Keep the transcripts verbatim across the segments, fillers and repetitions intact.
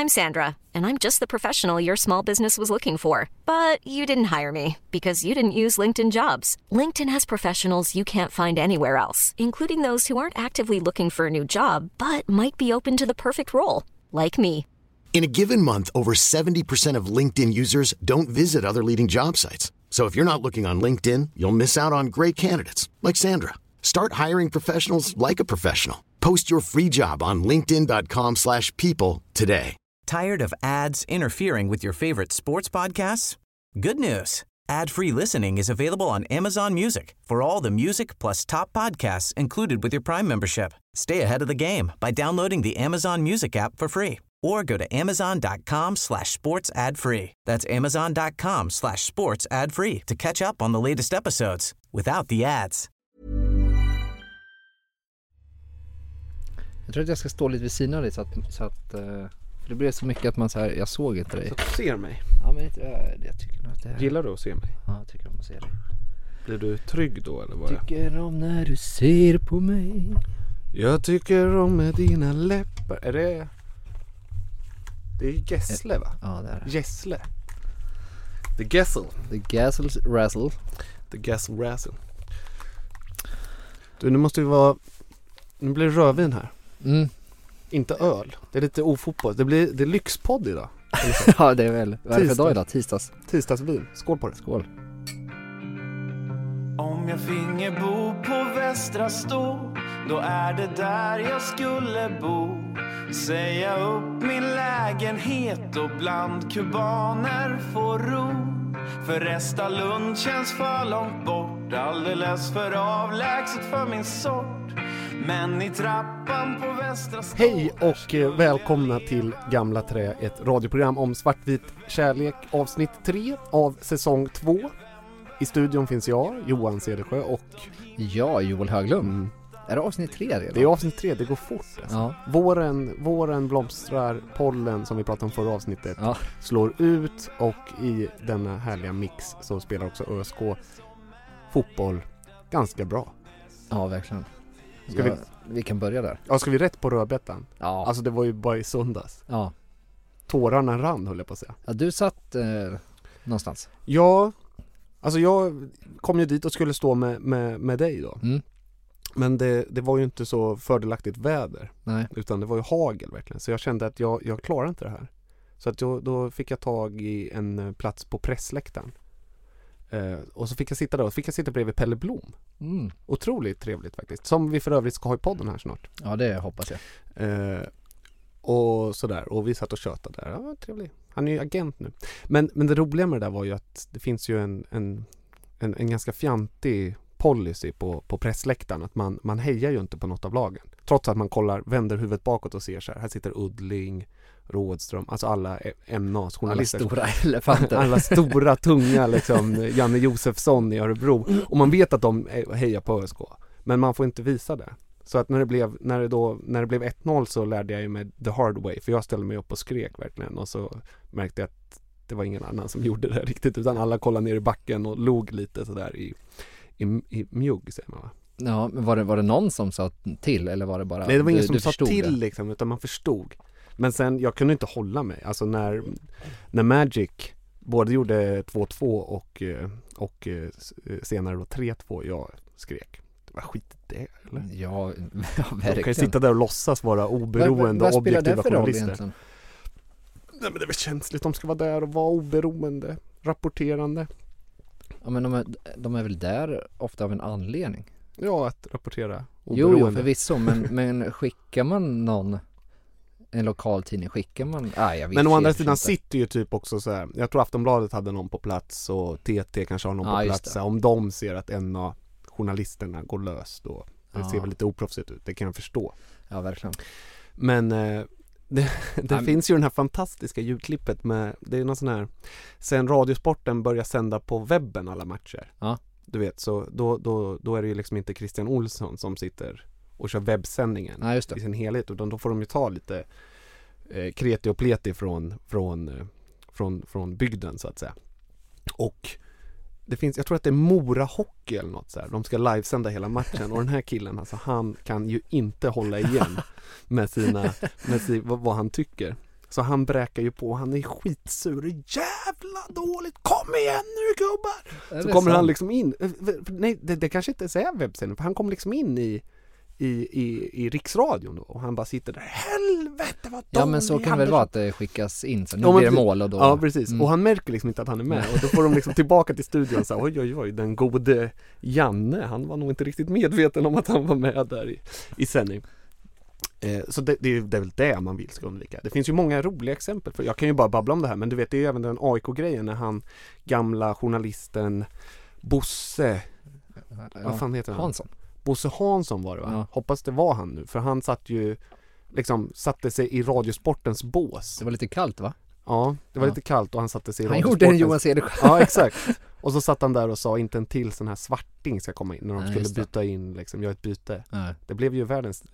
I'm Sandra, and I'm just the professional your small business was looking for. But you didn't hire me because you didn't use LinkedIn Jobs. LinkedIn has professionals you can't find anywhere else, including those who aren't actively looking for a new job, but might be open to the perfect role, like me. In a given month, over seventy percent of LinkedIn users don't visit other leading job sites. So if you're not looking on LinkedIn, you'll miss out on great candidates like Sandra. Start hiring professionals like a professional. Post your free job on linkedin dot com slash people today. Tired of ads interfering with your favorite sports podcasts? Good news. Ad-free listening is available on Amazon Music for all the music plus top podcasts included with your Prime membership. Stay ahead of the game by downloading the Amazon Music app for free or go to amazon dot com slash sports ad free. That's amazon dot com slash sports ad free to catch up on the latest episodes without the ads. Jag tror att jag ska stå lite vid sidan av dig så att, så att uh, för det blev så mycket att man så här, jag såg inte dig. Så att du ser mig? Ja, men jag, jag tycker nog att det är... Gillar du att se mig? Ja, jag tycker om att se dig. Blir du trygg då eller vad? Tycker om när du ser på mig. Jag tycker om med dina läppar. Är det... Det är Gessle va? Ja, det är det. Gessle. The Gessle. The Gessels Razzle. The Gessle Razzle. Du, nu måste vi vara... Nu blir det rödvin här. Mm. Inte öl. Det är lite ofotboll. Det blir det är lyxpodd idag. Ja, det är väl. Vad är det för dag idag? Tisdags. Tisdagsvin. Skål på det. Skål. Om jag finge bo på Västra Stå, då är det där jag skulle bo. Säga upp min lägenhet och bland kubaner få ro. För Resta Lund känns för långt bort, alldeles för avlägset för min sort. Men i trappan på Västra Stå. Hej och välkomna till Gamla Trä, ett radioprogram om svartvit kärlek, avsnitt tre av säsong två. I studion finns jag, Johan Cedersjö, och jag, Joel Höglund. Mm. Är det avsnitt tre redan? Det är avsnitt tre, det går fort alltså. Ja. Våren, våren blomstrar, pollen som vi pratade om förra avsnittet ja. slår ut, och i denna härliga mix så spelar också ÖSK fotboll ganska bra. Ja, verkligen. Ska ja, vi... vi kan börja där. Ja, ska vi rätt på rödbetan? Ja. Alltså det var ju bara i söndags. Ja. Tårarna rann, höll jag på att säga. Ja, du satt eh, någonstans. Ja, alltså jag kom ju dit och skulle stå med, med, med dig då. Mm. Men det, det var ju inte så fördelaktigt väder. Nej. Utan det var ju hagel verkligen. Så jag kände att jag, jag klarar inte det här. Så att jag, då fick jag tag i en plats på pressläktaren. Eh, och så fick jag sitta där och fick jag sitta bredvid Pelle Blom. Mm. Otroligt trevligt faktiskt. Som vi för övrigt ska ha i podden här snart. Ja, det hoppas jag. Eh, och sådär. Och vi satt och tjötade där. Ja, trevligt. Han är ju agent nu. Men, men det roliga med det där var ju att det finns ju en, en, en, en ganska fjantig policy på, på pressläktaren. Att man, man hejar ju inte på något av lagen. Trots att man kollar, vänder huvudet bakåt och ser så här. Här sitter Uddling, Rådström, alltså alla M N A-journalister. Alla stora elefanter. Alla stora, tunga liksom, Janne Josefsson i Örebro. Och man vet att de hejar på ÖSK. Men man får inte visa det. Så att när det blev, när det då, när det blev ett noll så lärde jag ju mig the hard way. För jag ställde mig upp och skrek verkligen. Och så märkte jag att det var ingen annan som gjorde det riktigt. Utan alla kollade ner i backen och log lite sådär i, i, i mjugg, säger man va? Ja, men var det, var det någon som sa till eller var det bara... Nej, det var ingen du, som du sa till det? liksom, utan man förstod. Men sen, jag kunde inte hålla mig. Alltså när, när Magic både gjorde två två och, och senare då tre två, jag skrek. Det var skit det, eller? Ja, ja verkligen. Jag kan ju sitta där och låtsas vara oberoende och objektiva journalister. Nej, men det är väl känsligt. De ska vara där och vara oberoende, rapporterande. Ja, men de är, de är väl där ofta av en anledning? Ja, att rapportera oberoende. Jo, jo förvisso, men, men skickar man någon, en lokal tidning, skickar man... Ah, jag vet men å andra inte. sidan sitter ju typ också så här, jag tror Aftonbladet hade någon på plats och T T kanske har någon ah, på plats. Om de ser att en av journalisterna går lös då, det ah. ser väl lite oproffsigt ut, det kan jag förstå. Ja, verkligen. Men eh, det, det um, finns ju den här fantastiska ljudklippet med, det är någon sån här, sen Radiosporten börjar sända på webben alla matcher. Ja. Du vet, så då, då, då är det ju liksom inte Christian Olsson som sitter och kör webbsändningen ja, just det. i sin helhet, utan då får de ju ta lite eh, kreti och pleti från, från, eh, från, från bygden så att säga. Och det finns, jag tror att det är Mora Hockey eller något så här. De ska livesända hela matchen och den här killen, alltså, han kan ju inte hålla igen med sina med sin, vad, vad han tycker. Så han bräkar ju på, han är skitsur, jävla dåligt, kom igen nu gubbar! Så kommer sant? han liksom in, nej det, det kanske inte är webbsändning, för han kommer liksom in i I, i, i riksradion då, och han bara sitter där, helvete vad dålig. Ja men så kan det väl vara att det skickas in, så nu ja, blir det mål och då... Ja precis, mm. och han märker liksom inte att han är med, och då får de liksom tillbaka till studion så här, oj oj oj, den gode Janne, han var nog inte riktigt medveten om att han var med där i, i sändning. Eh, så det, det, är, det är väl det man vill ska undvika. Det finns ju många roliga exempel, för jag kan ju bara babbla om det här, men du vet, det är ju även den A I K-grejen när han, gamla journalisten Bosse, ja, vad fan heter han? Hansson. Bosse Hansson var det va? Ja. Hoppas det var han nu, för han satt ju liksom, satte sig i Radiosportens bås. Det var lite kallt va? Ja, det var ja. lite kallt och han satte sig i han Radiosportens... gjorde en Johan Cederschiöld. Ja, exakt. Och så satt han där och sa inte en till sån här svarting ska komma in när de Nej, skulle byta in, liksom, göra ett byte. Nej. Det blev ju världens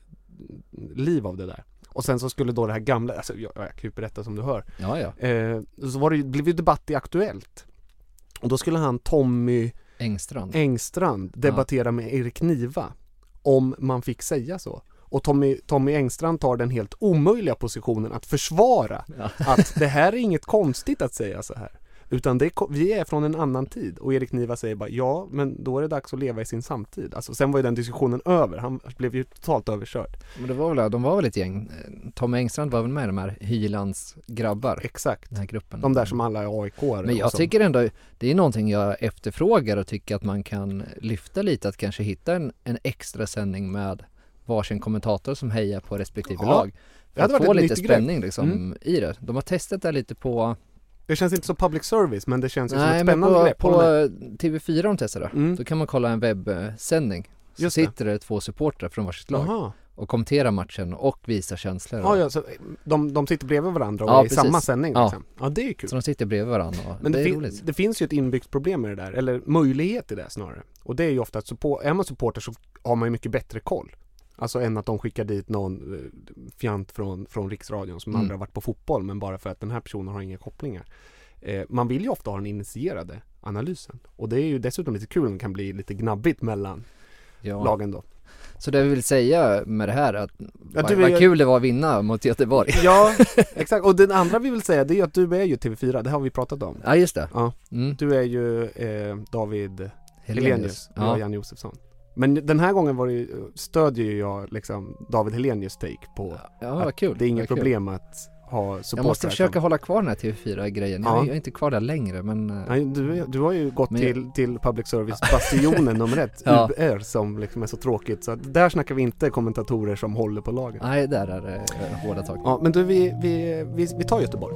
liv av det där. Och sen så skulle då det här gamla, alltså jag, jag kan ju berätta som du hör. Ja, ja. Eh, så var det, blev ju debatt i Aktuellt. Och då skulle han, Tommy Engstrand, Engstrand debattera ja. med Erik Niva om man fick säga så. Och Tommy, Tommy Engstrand tar den helt omöjliga positionen att försvara ja. att det här är inget konstigt att säga så här. Utan det, vi är från en annan tid. Och Erik Niva säger bara, ja, men då är det dags att leva i sin samtid. Alltså, sen var ju den diskussionen över. Han blev ju totalt överkörd. Men det var väl, de var väl ett gäng. Tommy Engstrand var väl med de här Hylands grabbar. Exakt. Den här gruppen. De där som alla är A I K-are. Men jag tycker ändå, det är någonting jag efterfrågar och tycker att man kan lyfta lite. Att kanske hitta en, en extra sändning med varsin kommentator som hejar på respektive ja. lag. För att få lite spänning liksom, mm. i det. De har testat det lite på... Det känns inte så public service, men det känns ju Nej, som ett spännande på, grepp. på T V fyra de testade. Mm. Då kan man kolla en webbsändning. Så Just sitter det. det två supportrar från varsitt lag. Aha. Och kommenterar matchen och visar känslor. Ja, ja, så de, de sitter bredvid varandra och ja, är i samma sändning. Liksom. Ja. ja, det är ju kul. Så de sitter bredvid varandra. Och men det, det, är fin- roligt. det finns ju ett inbyggt problem med det där. Eller möjlighet i det snarare. Och det är ju ofta att support- är man supporter så har man ju mycket bättre koll. Alltså än att de skickar dit någon uh, fjant från, från Riksradion som mm. aldrig har varit på fotboll, men bara för att den här personen har inga kopplingar. Eh, man vill ju ofta ha den initierade analysen. Och det är ju dessutom lite kul, det kan bli lite gnabbigt mellan ja. lagen då. Så det vi vill säga med det här att ja, vad, är, vad kul det var att vinna mot Göteborg. Ja, exakt. Och den andra vi vill säga, det är att du är ju T V fyra, det har vi pratat om. Ja, just det. Ja. Mm. Du är ju eh, David Helenius och ja. Jan Josefsson. Men den här gången var det ju, stödjer ju jag liksom David Helenius take på ja, vad kul. Det är inget vad problem kul. att ha support. Jag måste försöka som... hålla kvar den här T V fyra-grejen. Ja. Jag är inte kvar där längre, men... Nej, du, du har ju gått men... till, till public service-bastionen nummer ett, ja. U R, som liksom är så tråkigt. Så där snackar vi inte kommentatorer som håller på lagen. Nej, där är det äh, hårda tag. Ja, men du, vi, vi, vi, vi tar Göteborg.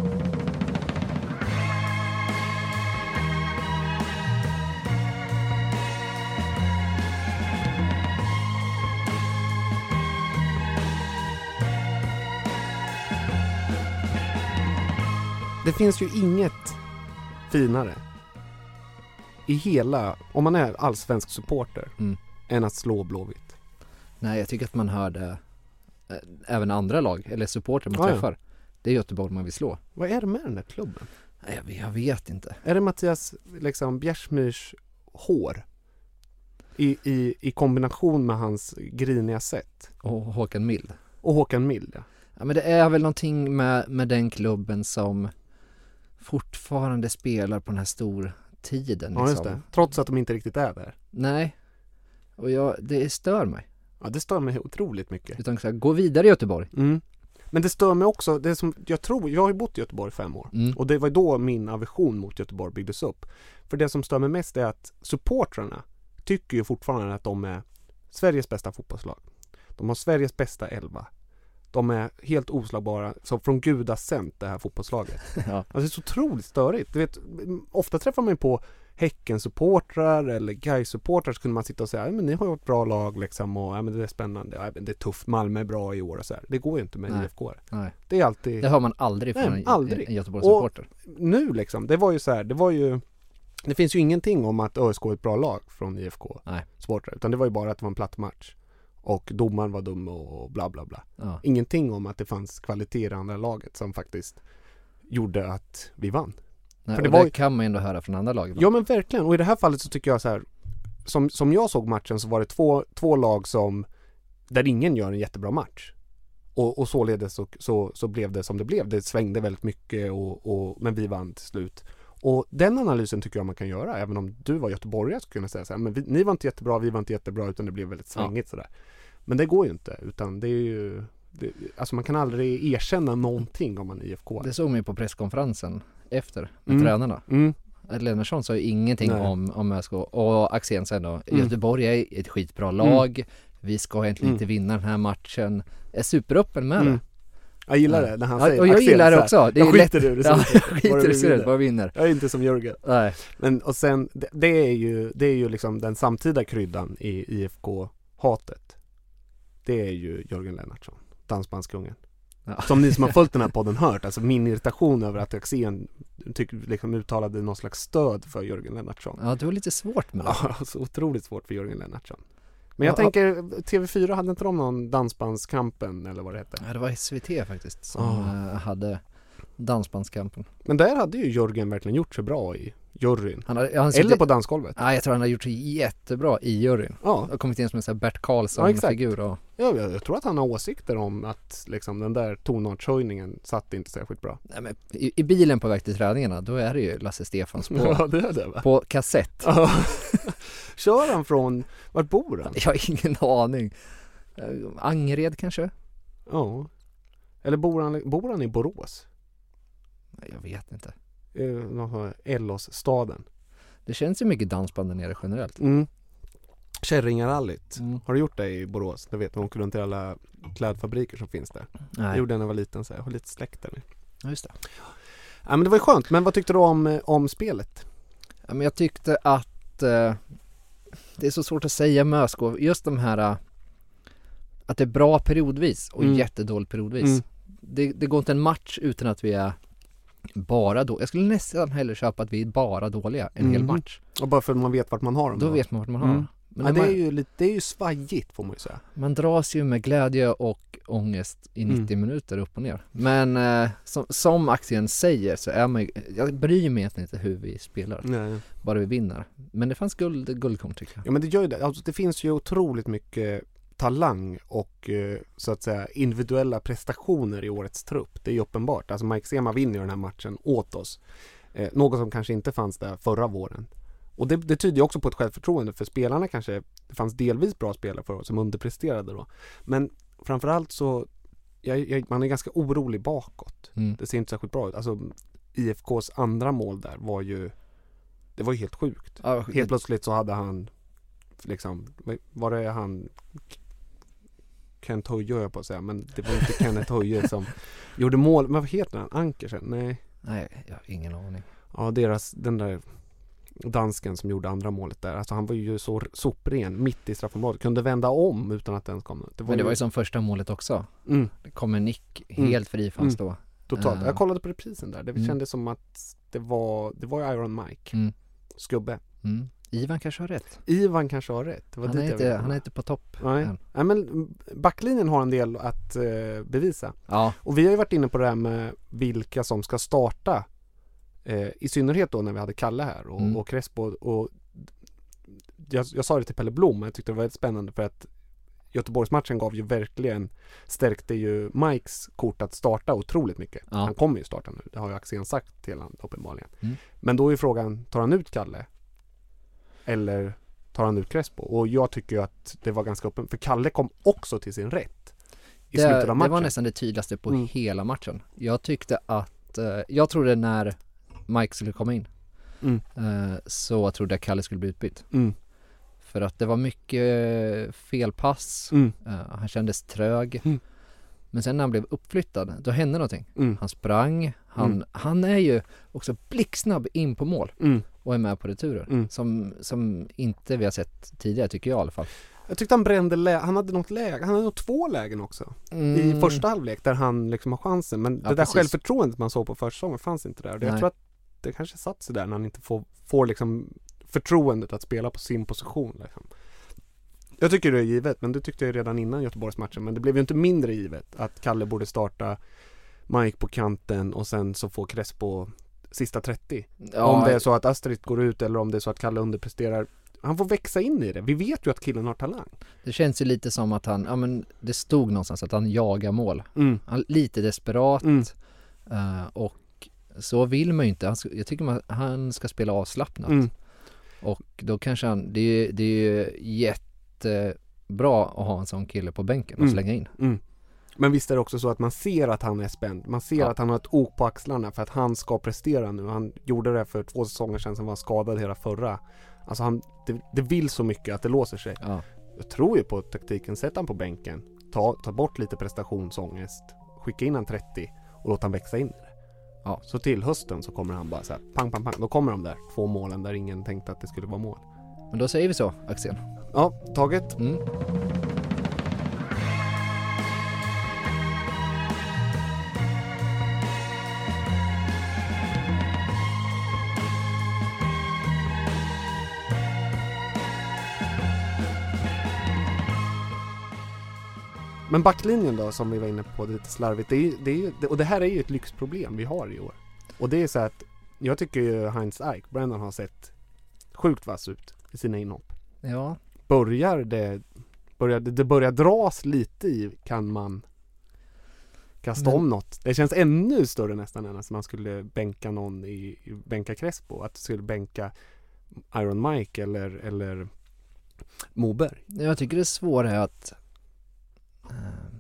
Det finns ju inget finare i hela, om man är allsvensk supporter, mm. än att slå Blåvitt. Nej, jag tycker att man hör det äh, även andra lag, eller supporter man ah, träffar. Ja. Det är Göteborg man vill slå. Vad är det med den här klubben? Nej, jag, jag vet inte. Är det Mattias liksom, Bjärsmyrs hår? I, i, I kombination med hans griniga sätt. Och Håkan Mild. Och Håkan Mild, ja. Ja, men det är väl någonting med, med den klubben som fortfarande spelar på den här stor tiden. Liksom. Ja, just det. Trots att de inte riktigt är där. Nej. Och jag, det stör mig. Ja, det stör mig otroligt mycket. Utan så här, gå vidare i Göteborg. Mm. Men det stör mig också, det som jag tror, jag har ju bott i Göteborg fem år. Mm. Och det var då min aversion mot Göteborg byggdes upp. För det som stör mig mest är att supportrarna tycker ju fortfarande att de är Sveriges bästa fotbollslag. De har Sveriges bästa elva. De är helt oslagbara, så från gudasänt det här fotbollslaget. Ja. Alltså det är så otroligt störigt. Du vet, ofta träffar man på Häcken-supportrar eller Gais-supportrar, så kunde man sitta och säga, men ni har ju ett bra lag liksom, och ja, men det är spännande, ja, men det är tufft, Malmö är bra i år och så här. Det går ju inte med Nej. I F K. Nej. Det är alltid... Det hör man aldrig från Nej, en, aldrig. en Göteborgs-supporter. Och nu liksom, det var ju så här, det var ju det finns ju ingenting om att Ö S K är ett bra lag från I F K-supportrar, utan det var ju bara att det var en platt match. Och domaren var dum och bla bla bla. Ja. Ingenting om att det fanns kvalitet i det andra laget som faktiskt gjorde att vi vann. Nej, för det, var... det kan man ju ändå höra från andra lag. Ja, men verkligen. Och i det här fallet så tycker jag så här, som, som jag såg matchen så var det två, två lag som där ingen gör en jättebra match. Och, och således så, så, så blev det som det blev. Det svängde väldigt mycket och, och, men vi vann till slut. Och den analysen tycker jag man kan göra, även om du var göteborgare så kunde jag säga så här, men vi, ni var inte jättebra, vi var inte jättebra, utan det blev väldigt svängigt ja. sådär. Men det går ju inte, utan det är ju det, alltså man kan aldrig erkänna någonting om man är I F K. Det såg man ju på presskonferensen efter med mm. tränarna. Mm. Lennartsson sa ju ingenting Nej. om, om ÖSK och Axén sen då. Mm. Göteborg är ett skitbra lag. Mm. Vi ska egentligen mm. inte vinna den här matchen. Är superöppen med mm. det. Jag gillar det när han ja, säger och jag Axén, gillar det också. Det är jag skiter ur det. Ja, skiter i det, bara vinner. Jag är inte som Jörgen. Nej. Men och sen det, det är ju det är ju liksom den samtida kryddan i I F K-hatet. Det är ju Jörgen Lennartsson, dansbandskungen. Ja. Som ni som har följt den här podden hört, alltså min irritation över att Axén tyck, liksom uttalade någon slags stöd för Jörgen Lennartsson. Ja, det var lite svårt med det. Ja, så otroligt svårt för Jörgen Lennartsson. Men jag ja, tänker, T V fyra hade inte de någon dansbandskampen eller vad det heter? Ja, det var S V T faktiskt som oh. hade dansbandskampen. Men där hade ju Jörgen verkligen gjort sig bra i juryn. Han har, han eller sitter, på dansgolvet. Ja, jag tror han har gjort sig jättebra i juryn. Ja. har kommit in som en sån här Bert Karlsson-figur. Ja, ja, jag, jag tror att han har åsikter om att liksom, den där tonartshöjningen satt inte särskilt bra. Nej, men i, i bilen på väg till träningarna, då är det ju Lasse Stefans på, ja, det är det, va? på kassett. Kör han från, var bor han? Jag har ingen aning. Angered kanske? Ja. Eller bor han, bor han i Borås? Jag vet inte. Ellos-staden. Det känns ju mycket dansband där nere generellt. Mm. Kärringarallyt. Mm. Har du gjort det i Borås? Du vet, man åker runt till alla klädfabriker som finns där. Nej. Jag gjorde det när jag var liten, så jag har lite släkt där nu. Ja, just det. Ja, men det var ju skönt. Men vad tyckte du om, om spelet? Ja, men jag tyckte att eh, det är så svårt att säga med ÖSK. Just de här uh, att det är bra periodvis och mm. jättedåligt periodvis. Mm. Det, det går inte en match utan att vi är bara då. Jag skulle nästan hellre köpa att vi är bara dåliga en mm. hel match. Och bara för att man vet vart man har dem. Då, då. vet man vart man har mm. dem. Men ja, det, man, är ju lite, det är ju svajigt får man ju säga. Man dras ju med glädje och ångest i nittio mm. minuter upp och ner. Men eh, som, som Axén säger så är man, jag bryr mig egentligen inte hur vi spelar. Nej. Bara vi vinner. Men det fanns guld, guldkorn tycker jag. Ja, men det gör ju det. Alltså, det finns ju otroligt mycket talang och så att säga individuella prestationer i årets trupp. Det är ju uppenbart. Alltså Mike Sema vinner den här matchen åt oss. Eh, något som kanske inte fanns där förra våren. Och det, det tyder ju också på ett självförtroende för spelarna kanske. Det fanns delvis bra spelare för oss som underpresterade då. Men framförallt så jag, jag, man är ganska orolig bakåt. Mm. Det ser inte särskilt bra ut. Alltså I F K:s andra mål där var ju det var ju helt sjukt. Ja, helt det... plötsligt så hade han liksom, var det han Kent Höje jag på att säga, men det var inte Kenneth Höje som gjorde mål. Men vad heter han? Ankersen? Nej. Nej, jag har ingen aning. Ja, deras, den där dansken som gjorde andra målet där. Alltså han var ju så sopren mitt i straffområdet. Kunde vända om utan att den kom. Det var men det ju... var ju som första målet också. Mm. Det kom en nick helt mm. fri fanns mm. då. Totalt. Uh. Jag kollade på reprisen där. Det mm. kändes som att det var det var ju Iron Mike. Mm. Skubbe. Mm. Ivan kanske har rätt. Ivan kanske har rätt. Det var han, dit är inte, han är inte på topp. Nej. Nej, men backlinjen har en del att eh, bevisa. Ja. Och vi har ju varit inne på det här med vilka som ska starta. Eh, I synnerhet då när vi hade Kalle här och, mm. och Crespo. Och jag, jag sa det till Pelle Blom, men jag tyckte det var väldigt spännande för att Göteborgsmatchen gav ju verkligen, stärkte ju Mikes kort att starta otroligt mycket. Ja. Han kommer ju starta nu, det har ju Axén sagt till honom uppenbarligen. Mm. Men då är frågan, tar han ut Kalle? Eller tar han ut Crespo? Och jag tycker ju att det var ganska öppen, för Kalle kom också till sin rätt i det, slutet av matchen. Det var nästan det tydligaste på mm. hela matchen. Jag tyckte att, eh, jag trodde när Mike skulle komma in mm. eh, så trodde jag Kalle skulle bli utbytt. Mm. För att det var mycket felpass. Mm. Uh, han kändes trög. Mm. Men sen när han blev uppflyttad, då hände någonting. Mm. Han sprang. Han, mm. han är ju också blixtsnabb in på mål. Mm. Och är med på returer. Mm. Som, som inte vi har sett tidigare, tycker jag i alla fall. Jag tyckte han brände lä- Han hade något läge. Han hade nog två lägen också. Mm. I första halvlek där han liksom har chansen. Men ja, det där precis. Självförtroendet man såg på försäsongen fanns inte där. Jag tror att det kanske satt sig där när han inte får, får liksom förtroendet att spela på sin position liksom. Jag tycker det är givet, men det tyckte jag redan innan Göteborgsmatchen, men det blev ju inte mindre givet att Kalle borde starta Mike på kanten och sen så får Crespo sista trettio. Ja, om det är så att Astrid går ut eller om det är så att Kalle underpresterar. han får växa in i det. Vi vet ju att killen har talang. Det känns ju lite som att han, ja men det stod någonstans att han jagar mål. Mm. Han, lite desperat. Mm. Uh, och så vill man ju inte. Han, jag tycker man, han ska spela avslappnat. Mm. Och då kanske han, det är, det är ju jättebra att ha en sån kille på bänken och Mm. slänga in. Mm. Men visst är det också så att man ser att han är spänd. Man ser Ja. att han har ett ok på axlarna för att han ska prestera nu. Han gjorde det för två säsonger sedan som var skadad hela förra. Alltså han, det, det vill så mycket att det låser sig. Ja. Jag tror ju på taktiken. Sätt han på bänken. Ta, ta bort lite prestationsångest. Skicka in han trettio och låt han växa in i det. Ja. Så till hösten så kommer han bara så här, pang, pang, pang. Då kommer de där två målen där ingen tänkte att det skulle vara mål. Men då säger vi så, Axel. Ja, taget. Mm. Men backlinjen då, som vi var inne på lite slarvigt, det är, det är, det, och det här är ju ett lyxproblem vi har i år. Och det är så att jag tycker ju Heinz Eich, Brennan har sett sjukt vass ut i sina inhopp. Ja. Börjar det, börjar, det, det börjar dras lite i, kan man kasta Men, om något. Det känns ännu större nästan än att man skulle bänka någon i, i bänka Crespo, att skulle bänka Iron Mike eller, eller Moberg. Jag tycker det svåra är att uh,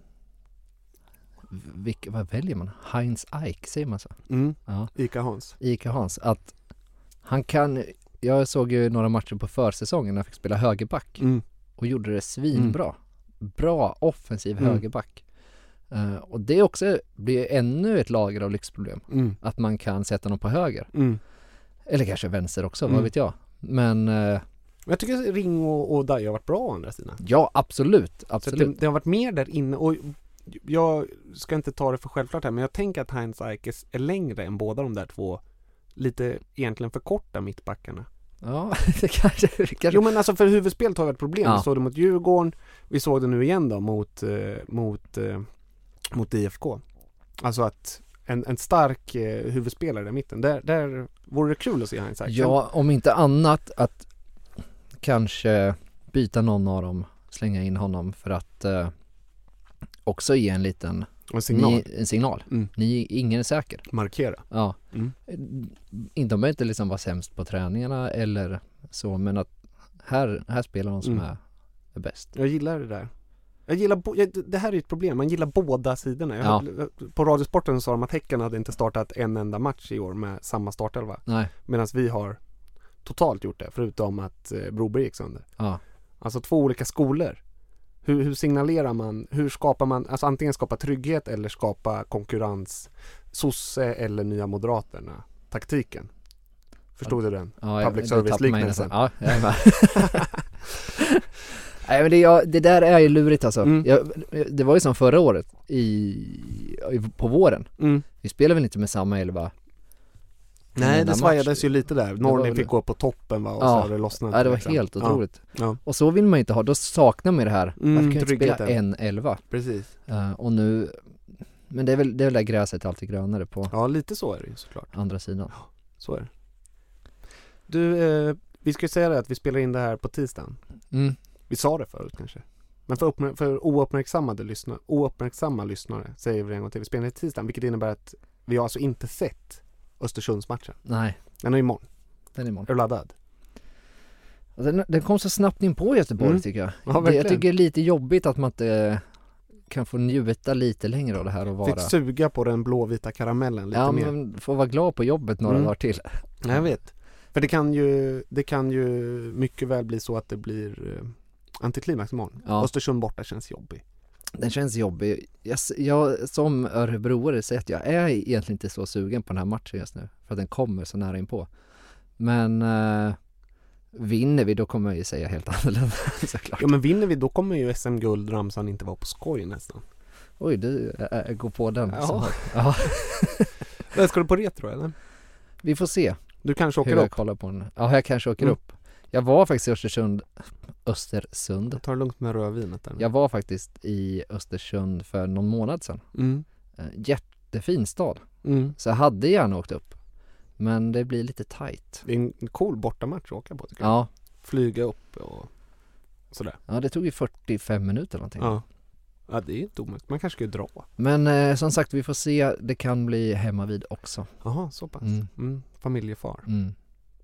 vilka, vad väljer man? Heinz Eich, säger man så? Mm. Ja. Ica Hans. Ica Hans, att han kan, jag såg ju några matcher på försäsongen när han fick spela högerback Mm. och gjorde det svinbra. Mm. Bra offensiv Mm. högerback. Uh, och det också blir ännu ett lager av lyxproblem. Mm. Att man kan sätta någon på höger. Mm. Eller kanske vänster också, Mm. vad vet jag. Men uh, Men jag tycker Ring och, och Daja har varit bra å andra sidan. ja, absolut. Så absolut. det, det har varit mer där inne, och jag ska inte ta det för självklart här, men jag tänker att Heinz Eich är längre än båda de där två lite egentligen för korta mittbackarna. Ja, det kanske, det kanske... Jo, men alltså för huvudspelet har vi ett problem. Ja. Vi såg det mot Djurgården, vi såg det nu igen då mot, eh, mot, eh, mot I F K. Alltså att en, en stark eh, huvudspelare i mitten, där, där vore det kul att se Heinz Eich. Ja, om inte annat att kanske byta någon av dem, slänga in honom för att eh, också ge en liten En signal. Ni, en signal. Mm. Ni, ingen är säker. Markera. Ja. Mm. Inte, de behöver inte liksom vara sämst på träningarna eller så, men att här, här spelar de som Mm. är, är bäst. Jag gillar det där. Jag gillar bo- jag, det här är ett problem, man gillar båda sidorna. Jag Ja. hade, på Radiosporten sa de att Häcken hade inte startat en enda match i år med samma startelva. Nej. Medan vi har totalt gjort det, förutom att eh, Broberg gick sönder. Ja. Alltså två olika skolor. Hur, hur signalerar man, hur skapar man, alltså antingen skapa trygghet eller skapa konkurrens, sosse eller nya moderaterna, taktiken. Förstod ja. du den? Ja, Public jag, service-liknelsen. Ja, jag är med. Nej, men det, jag, det där är ju lurigt alltså. Mm. Jag, det var ju som förra året i, i, på våren. Mm. Vi spelade väl inte med samma elva. Nej, det svajades ju lite där. Norrland väl... fick gå på toppen, va? Och ja. så hade det lossnat. Ja, det var liksom. helt otroligt. Ja. Ja. Och så vill man inte ha. Då saknar man det här. Mm, Varför kan inte spela tryggheten. en elva? Precis. Uh, och nu... Men det är väl det är väl där gräset alltid grönare på Ja, lite så är det ju såklart. andra sidan. Så är det. Du, eh, vi ska ju säga det att vi spelar in det här på tisdagen. Mm. Vi sa det förut kanske. Men för, uppmär- för ouppmärksammade lyssnare, ouppmärksamma lyssnare säger vi en gång till. Vi spelar i tisdagen, vilket innebär att vi har alltså inte sett Östersundsmatchen. Nej, Den är imorgon. den är imorgon. Är du laddad? Och Den, den kom så snabbt in på Göteborg Mm. tycker jag. Ja, det, jag verkligen. tycker det är lite jobbigt att man inte kan få njuta lite längre av det här och vara... Fick suga på den blåvita karamellen lite ja, mer. men få vara glad på jobbet några Mm. dagar till. Nej, jag vet. För det kan ju, det kan ju mycket väl bli så att det blir eh, antiklimax imorgon. Ja. Östersund borta känns jobbig. Den känns jobbig. Jag, jag som örebroare säger att jag är egentligen inte så sugen på den här matchen just nu. För att den kommer så nära in på. Men äh, vinner vi då kommer jag ju säga helt annorlunda såklart. Ja, men vinner vi då kommer ju S M-guldramsan inte vara på skoj nästan. Oj, du äh, går på den. Ja. Så, ja. Men ska du på retro eller? Vi får se Du kanske åker hur jag upp. kollar på den. Ja, jag kanske åker Mm. upp. Jag var faktiskt i Östersund, Östersund. Ta det lugnt med rödvinet där. Jag var faktiskt i Östersund för någon månad sedan. Mm. Eh, Jättefin stad. Mm. Så jag hade gärna åkt upp. Men det blir lite tight. Det är en cool bortamatch att åka på tycker jag. Ja, flyga upp och sådär. Ja, det tog ju fyrtiofem minuter eller någonting. Ja, ja det är inte omöjligt. Man kanske ska dra. Men eh, som sagt, vi får se. Det kan bli hemma vid också. Jaha, så pass. Mm. Mm. Familjefar. Mm.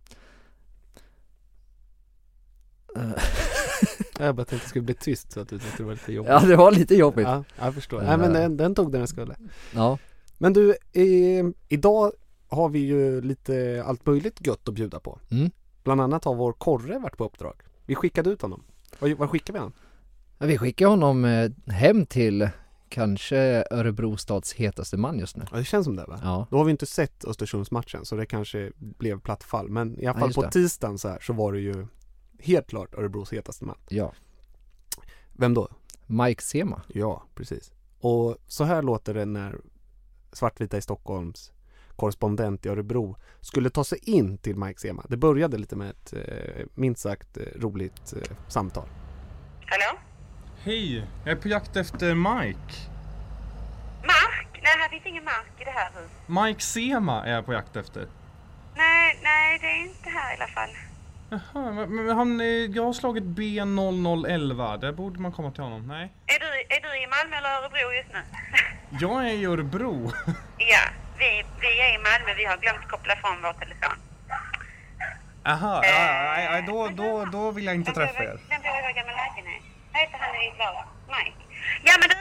Jag bara tänkte att det skulle bli tyst så att du tyckte det var lite jobbigt. Ja, det var lite jobbigt. Ja, jag förstår. Ja. Nej, men den, den tog den skulle. Ja. Men du, eh, idag har vi ju lite allt möjligt gött att bjuda på. Mm. Bland annat har vår Korre varit på uppdrag. Vi skickade ut honom. Var, var skickade vi honom? Ja, vi skickar honom eh, hem till kanske Örebro stads hetaste man just nu. Ja, det känns som det, va? Ja. Då har vi inte sett Östersundsmatchen så det kanske blev platt fall. Men i alla fall Ja, på tisdagen så här så var det ju helt klart Örebros hetaste man. Ja. Vem då? Mike Sema. Ja, precis. Och så här låter det när Svartvita i Stockholms korrespondent i Örebro skulle ta sig in till Mike Sema. Det började lite med ett eh, minst sagt eh, roligt eh, samtal. Hallå? Hej, jag är på jakt efter Mike. Mark? Nej, här finns ingen Mark i det här huset. Mike Sema är jag på jakt efter. Nej, nej, det är inte här i alla fall. Jaha, men men han, eh, jag har slagit B noll noll elva. Där borde man komma till honom, nej? Är du, är du i Malmö eller Örebro just nu? Jag är i Örebro. Ja, vi, vi är i Malmö. Vi har glömt koppla från vår telefon. Aha, ja, nej, nej, då, då, då vill jag inte träffa er. Vem bor i vår gamla lägenhet? Vad heter han i Klara? Mike? Ja, men du...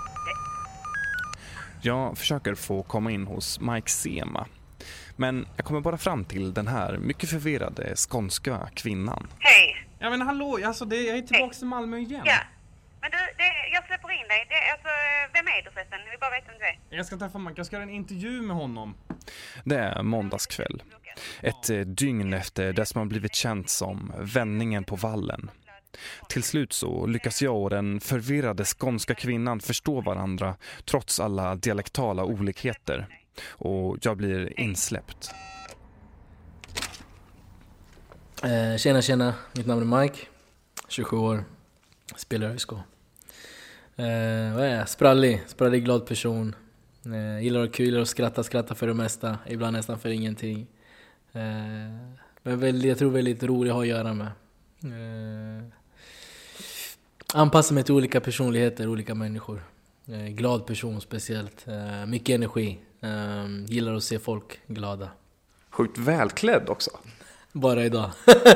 Jag försöker få komma in hos Mike Sema. Men jag kommer bara fram till den här mycket förvirrade skånska kvinnan. Hej. Ja men hallå, alltså det, jag är tillbaka till Malmö igen. Ja. Men du, det, jag släpper in dig. Det, alltså, vem är du förresten? Vi bara vet om du är. Jag ska träffa Mike, jag ska göra en intervju med honom. Det är måndagskväll. Ett eh, dygn efter det som har blivit känt som vändningen på vallen. Till slut så lyckas jag och den förvirrade skånska kvinnan förstå varandra trots alla dialektala olikheter. Och jag blir insläppt. Eh, tjena, tjena. Mitt namn är Mike. tjugosju år. Spelar i Skå. Eh, vad är jag? Sprallig. Sprallig, glad person. Eh, gillar att kul, gillar att skratta, skratta för det mesta. Ibland nästan för ingenting. Eh, men väldigt, jag tror väldigt rolig att ha att göra med. Eh, anpassar mig till olika personligheter, olika människor. Eh, glad person speciellt. Eh, mycket energi. Eh, gillar att se folk glada. Sjukt välklädd också. Bara idag.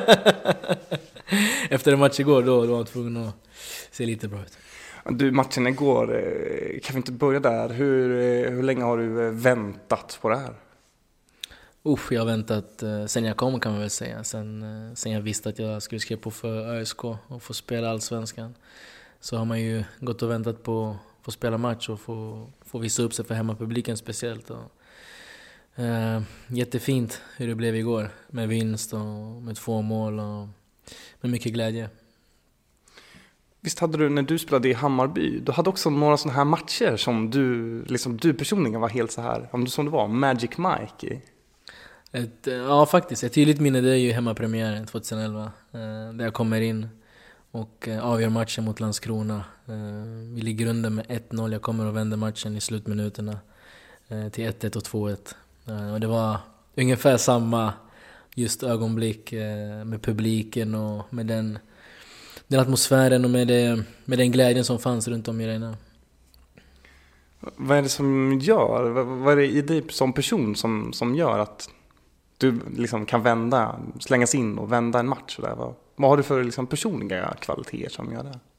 Efter en match igår då, då var jag tvungen att se lite bra ut. Du, matchen igår, kan vi inte börja där? Hur, hur länge har du väntat på det här? Uff, jag har väntat eh, sen jag kom kan man väl säga. Sen, eh, sen jag visste att jag skulle skriva på för ÖSK och få spela Allsvenskan. Så har man ju gått och väntat på att få spela match och få, få visa upp sig för hemmapubliken speciellt. Och, eh, jättefint hur det blev igår med vinst och med två mål och med mycket glädje. Visst hade du, när du spelade i Hammarby, du hade också några sådana här matcher som du, liksom du personligen var helt så här, om du som det var, Magic Mike i? Ett, ja faktiskt, ett tydligt minne det är ju hemmapremiären tjugoelva eh, där jag kommer in och eh, avgör matchen mot Landskrona. Eh, vi ligger under med ett noll, jag kommer och vänder matchen i slutminuterna eh, till ett ett och två ett. Eh, och det var ungefär samma just ögonblick eh, med publiken och med den, den atmosfären och med, det, med den glädjen som fanns runt om i arenan. Vad är det som gör, vad är det i dig som person som, som gör att du liksom kan vända, slängas in och vända en match? Där? Vad, vad har du för liksom personliga kvaliteter som gör det?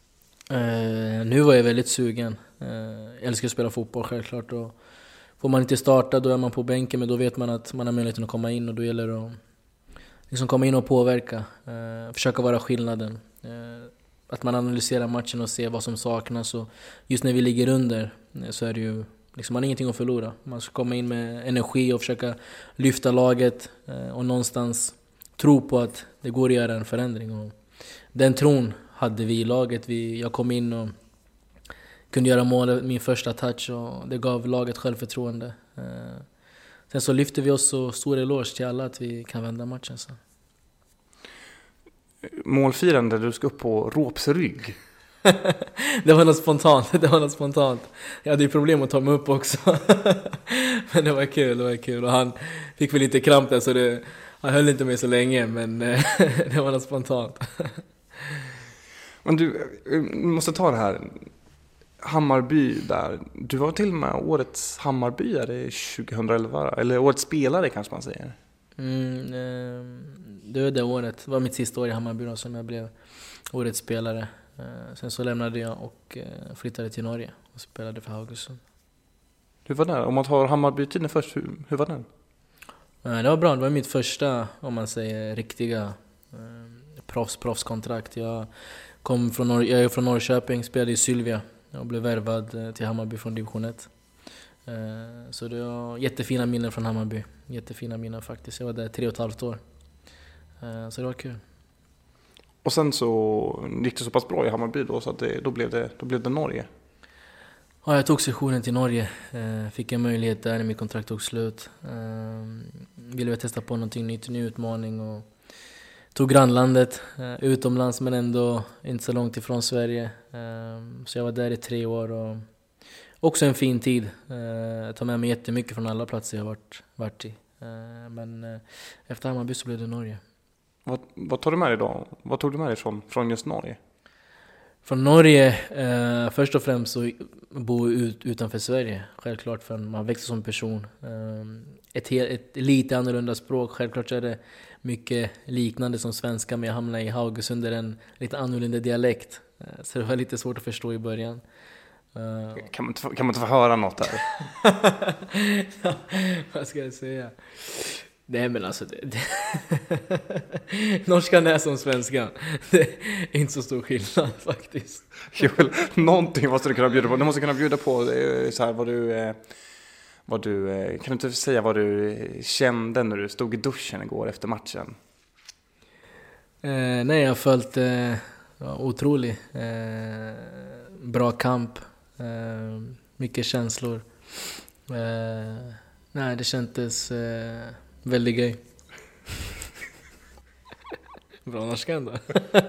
Eh, nu var jag väldigt sugen. Eh, jag älskar att spela fotboll självklart. Och får man inte starta då är man på bänken, men då vet man att man har möjligheten att komma in och då gäller det att liksom komma in och påverka. Eh, försöka vara skillnaden. Eh, att man analyserar matchen och ser vad som saknas. Och just när vi ligger under eh, så är det ju liksom, man har ingenting att förlora. Man ska komma in med energi och försöka lyfta laget eh, och någonstans tro på att det går att göra en förändring. Och den tron hade vi i laget. Vi, jag kom in och kunde göra mål, min första touch, och det gav laget självförtroende. Eh, sen så lyfte vi oss och stor eloge till alla att vi kan vända matchen. Så. Målfirande, du ska upp på Råps rygg. Det var något spontant, det var något spontant. Jag hade ju problem att ta mig upp också. Men det var kul, det var kul. Och han fick väl lite kramp där, så det, han höll inte med så länge, men det var något spontant. Men du, måste ta det här. Hammarby där. Du var till och med årets Hammarbyare tjugoelva, eller årets spelare kanske man säger. Mm, eh, det var det året. Det var mitt sista år i Hammarby då, som jag blev årets spelare. Eh, sen så lämnade jag och eh, flyttade till Norge och spelade för Haugesund. Hur var det? Om man tar Hammarby-tiden först, hur, hur var den? Eh, det var bra. Det var mitt första, om man säger, riktiga eh, proffs, proffskontrakt. Jag kom från, Nor- jag är från Norrköping, spelade i Sylvia. Jag blev värvad till Hammarby från division ett. Så det var jättefina minnen från Hammarby. Jättefina minnen faktiskt. Jag var där tre och ett halvt år. Så det var kul. Och sen så gick det så pass bra i Hammarby då, så att det, då, blev det, då blev det Norge. Ja, jag tog sessionen till Norge. Fick en möjlighet där när mitt kontrakt tog slut. Ville testa på någonting nytt, ny utmaning. Och tog grannlandet, utomlands men ändå inte så långt ifrån Sverige. Så jag var där i tre år och också en fin tid. Jag tar med mig jättemycket från alla platser jag varit, varit i. Men efter Hammarby så blev det Norge. Vad, vad tar du med dig då? Vad tog du med dig från, från just Norge? Från Norge, eh, först och främst så bo ut, utanför Sverige. Självklart, för man växer som person. Eh, ett, ett lite annorlunda språk. Självklart är det mycket liknande som svenska, men jag hamnade i Haugesund där en lite annorlunda dialekt. Eh, så det var lite svårt att förstå i början. Uh. Kan, man inte, kan man inte få höra något här? Ja, vad ska jag säga? Nej, men alltså det, det norskan är som svenskan. Det är inte så stor skillnad faktiskt. Joel, någonting måste du kunna bjuda på. Du måste kunna bjuda på så här, vad du, vad du, kan du inte säga vad du kände när du stod i duschen igår efter matchen? Eh, nej, jag har följt eh, otrolig eh, bra kamp. Eh, mycket känslor. Eh, nej, det kändes eh, väldigt gøy. Bra norskan då.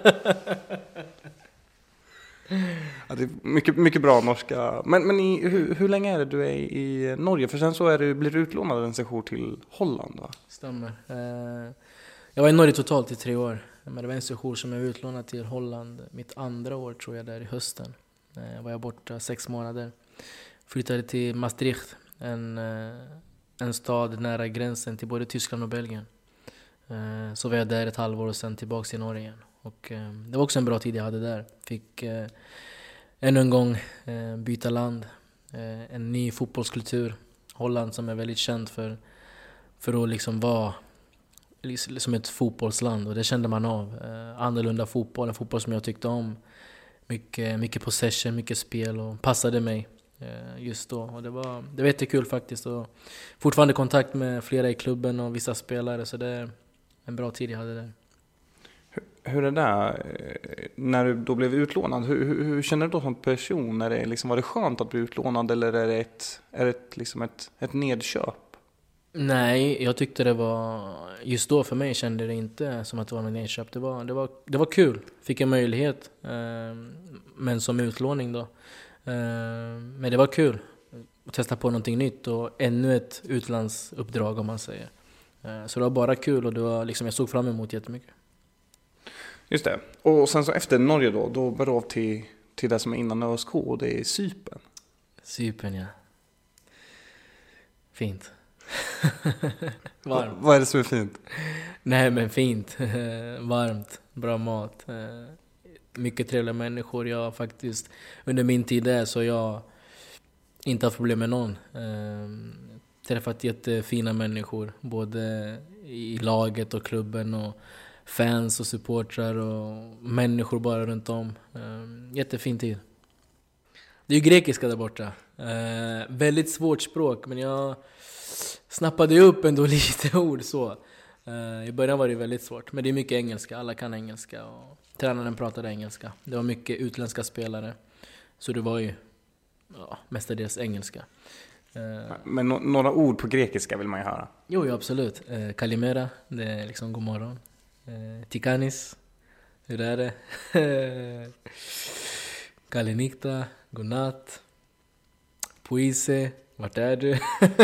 Ja, det är mycket, mycket bra norska. Men, men i, hur, hur länge är det du är i Norge? För sen så är du, blir du utlånad en session till Holland, va? Stämmer. Eh, jag var i Norge totalt i tre år. Men det var en session som jag var utlånad till Holland. Mitt andra år tror jag, där i hösten. Eh, var jag borta sex månader. Flyttade till Maastricht. En, eh, en stad nära gränsen till både Tyskland och Belgien. Eh, så var jag där ett halvår och sen tillbaka till Norge igen. Och, eh, det var också en bra tid jag hade där. Fick eh, ännu en gång eh, byta land. Eh, en ny fotbollskultur. Holland som är väldigt känd för, för att liksom vara som ett fotbollsland. Och det kände man av. Eh, annorlunda fotboll, en fotboll som jag tyckte om. Mycket, mycket possession, mycket spel och passade mig eh, just då. Och det var, det var jättekul faktiskt. Och fortfarande kontakt med flera i klubben och vissa spelare. Så det är en bra tid jag hade där. Hur är det där, när du då blev utlånad, hur, hur, hur känner du då som person? Är det liksom, var det skönt att bli utlånad eller är det ett, är det liksom ett, ett nedköp? Nej, jag tyckte det var, just då för mig kände det inte som att det var en nedköp. Det var, det var, det var kul, fick en möjlighet, eh, men som utlåning då. Eh, men det var kul att testa på någonting nytt och ännu ett utlandsuppdrag om man säger. Eh, så det var bara kul och det var liksom, jag såg fram emot jättemycket. Just det. Och sen så efter Norge då, då bär du av till, till det som är innan ÖSK och det är Cypern. Cypern, ja. Fint. Varmt. Vad är det som är fint? Nej, men fint. Varmt, bra mat. Mycket trevliga människor. Jag faktiskt, under min tid där så jag inte haft problem med någon. Träffat jättefina människor, både i laget och klubben och fans och supportrar och människor bara runt om. Uh, jättefin tid. Det är ju grekiska där borta. Uh, väldigt svårt språk, men jag snappade upp ändå lite ord så. Uh, I början var det väldigt svårt, men det är mycket engelska. Alla kan engelska och tränaren pratade engelska. Det var mycket utländska spelare. Så det var ju ja, mestadels engelska. Uh, men no- några ord på grekiska vill man ju höra. Jo, jo absolut. Uh, Kalimera, det är liksom god morgon. Eh, Tikanis, hur är det? Kalinikta, godnatt. Puise, vart är du?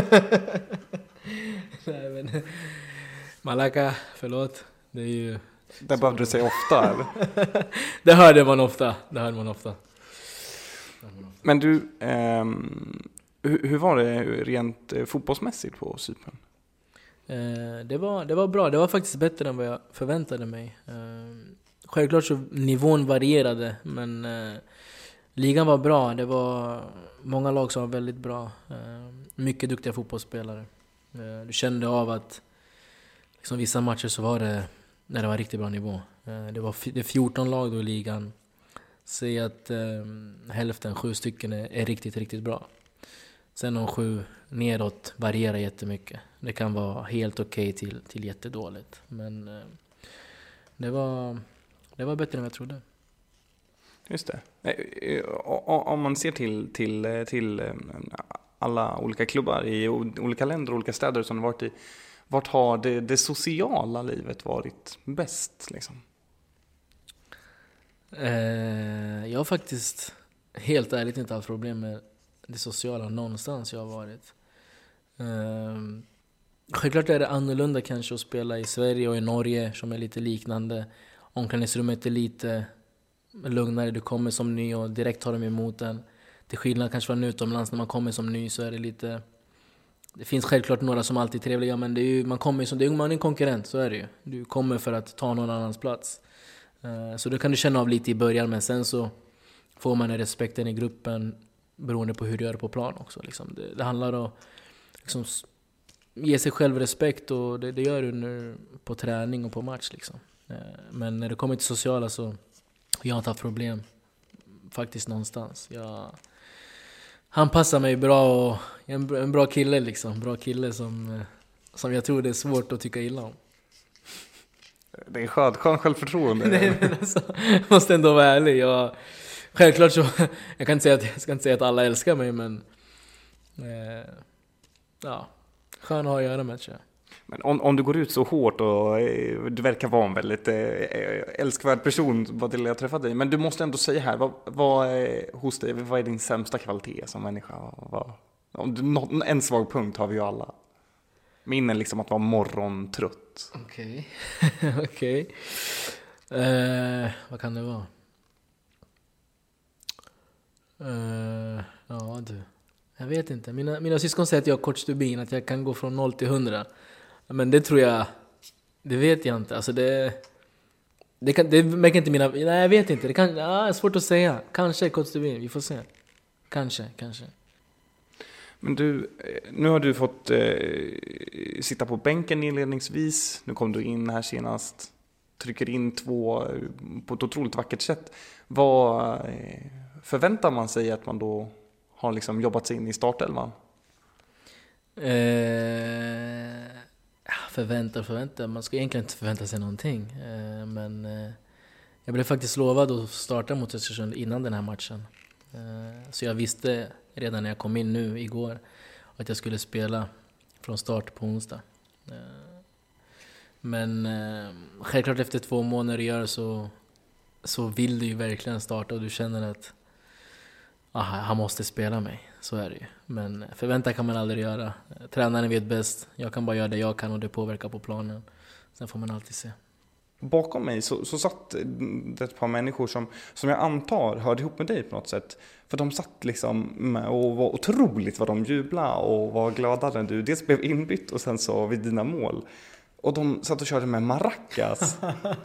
Nej, men, Malaka, förlåt. Det är ju... Det behövde du säga ofta, eller? Det hörde man ofta. Det hörde man ofta. Men du, ehm, hur, hur var det rent eh, fotbollsmässigt på Cypern? Eh, det, var, det var bra. Det var faktiskt bättre än vad jag förväntade mig. Eh, självklart så nivån varierade, men eh, ligan var bra. Det var många lag som var väldigt bra. Eh, mycket duktiga fotbollsspelare. Eh, du kände av att liksom, vissa matcher så var det när det var riktigt bra nivå. Eh, det var f- det är fjorton lag då i ligan. Säg att eh, hälften, sju stycken är, är riktigt, riktigt bra. Sen de sju nedåt varierar jättemycket. Det kan vara helt okej okay till, till jättedåligt. Men eh, det, var, det var bättre än jag trodde. Just det. Om man ser till, till, till alla olika klubbar i olika länder och olika städer som har varit i, vart har det, det sociala livet varit bäst liksom? Eh, jag har faktiskt helt ärligt inte haft problem med det sociala någonstans jag har varit. Eh, självklart är det annorlunda kanske att spela i Sverige och i Norge som är lite liknande. Omklädningsrummet är lite lugnare, du kommer som ny och direkt tar de emot en. Till skillnad kanske från utomlands när man kommer som ny så är det lite... Det finns självklart några som alltid är trevliga, men det är ju, man kommer som det är, man är en konkurrent, så är det ju. Du kommer för att ta någon annans plats. Uh, så då kan du känna av lite i början, men sen så får man den respekten i gruppen beroende på hur du gör det på plan också. Liksom. Det, det handlar om att liksom, ge sig själv respekt, och det, det gör du nu på träning och på match. Liksom. Uh, men när det kommer till sociala så jag har inte haft problem faktiskt någonstans. Jag, han passar mig bra och en, en bra kille liksom. Bra kille som, som jag tror det är svårt att tycka illa om. Det är skönt, skön självförtroende. Nej, men alltså, jag måste ändå vara ärlig. Jag, självklart så, jag kan inte säga att, jag ska inte säga att alla älskar mig, men eh, ja, skön att ha att göra med, tror jag. Men om, om du går ut så hårt och eh, du verkar vara en väldigt eh, älskvärd person vad till jag träffat dig, men du måste ändå säga här, vad, vad är, hos dig, vad är din sämsta kvalitet som människa? Vad, om du, någon, en svag punkt har vi ju alla. Min är liksom att vara morgontrött. Okej, okay. okej. Okay. Eh, vad kan det vara? Eh, ja du, jag vet inte. Mina, mina syskon säger att jag har kort stubin, att jag kan gå från noll till hundra. Men det tror jag, det vet jag inte. Alltså det, det, kan, det märker inte mina, nej jag vet inte. Det kan, ja, är svårt att säga. Kanske kort stubin, vi får se. Kanske, kanske. Men du, nu har du fått eh, sitta på bänken inledningsvis. Nu kom du in här senast. Trycker in två på ett otroligt vackert sätt. Vad eh, förväntar man sig att man då har liksom jobbat sig in i startelvan? Eh, förväntar, förväntar. Man ska egentligen inte förvänta sig någonting. Eh, men eh, jag blev faktiskt lovad att starta mot Östersund innan den här matchen. Eh, så jag visste redan när jag kom in nu igår att jag skulle spela från start på onsdag. Men eh, självklart efter två månader gör så, så vill du ju verkligen starta, och du känner att aha, han måste spela mig. Så är det ju. Men förväntan kan man aldrig göra. Tränaren vet bäst. Jag kan bara göra det jag kan, och det påverkar på planen. Sen får man alltid se. Bakom mig så, så satt det ett par människor som, som jag antar hörde ihop med dig på något sätt. För de satt liksom med och var otroligt vad de jublade och var glada när du dels blev inbytt och sen så vid dina mål. Och de satt och körde med maracas.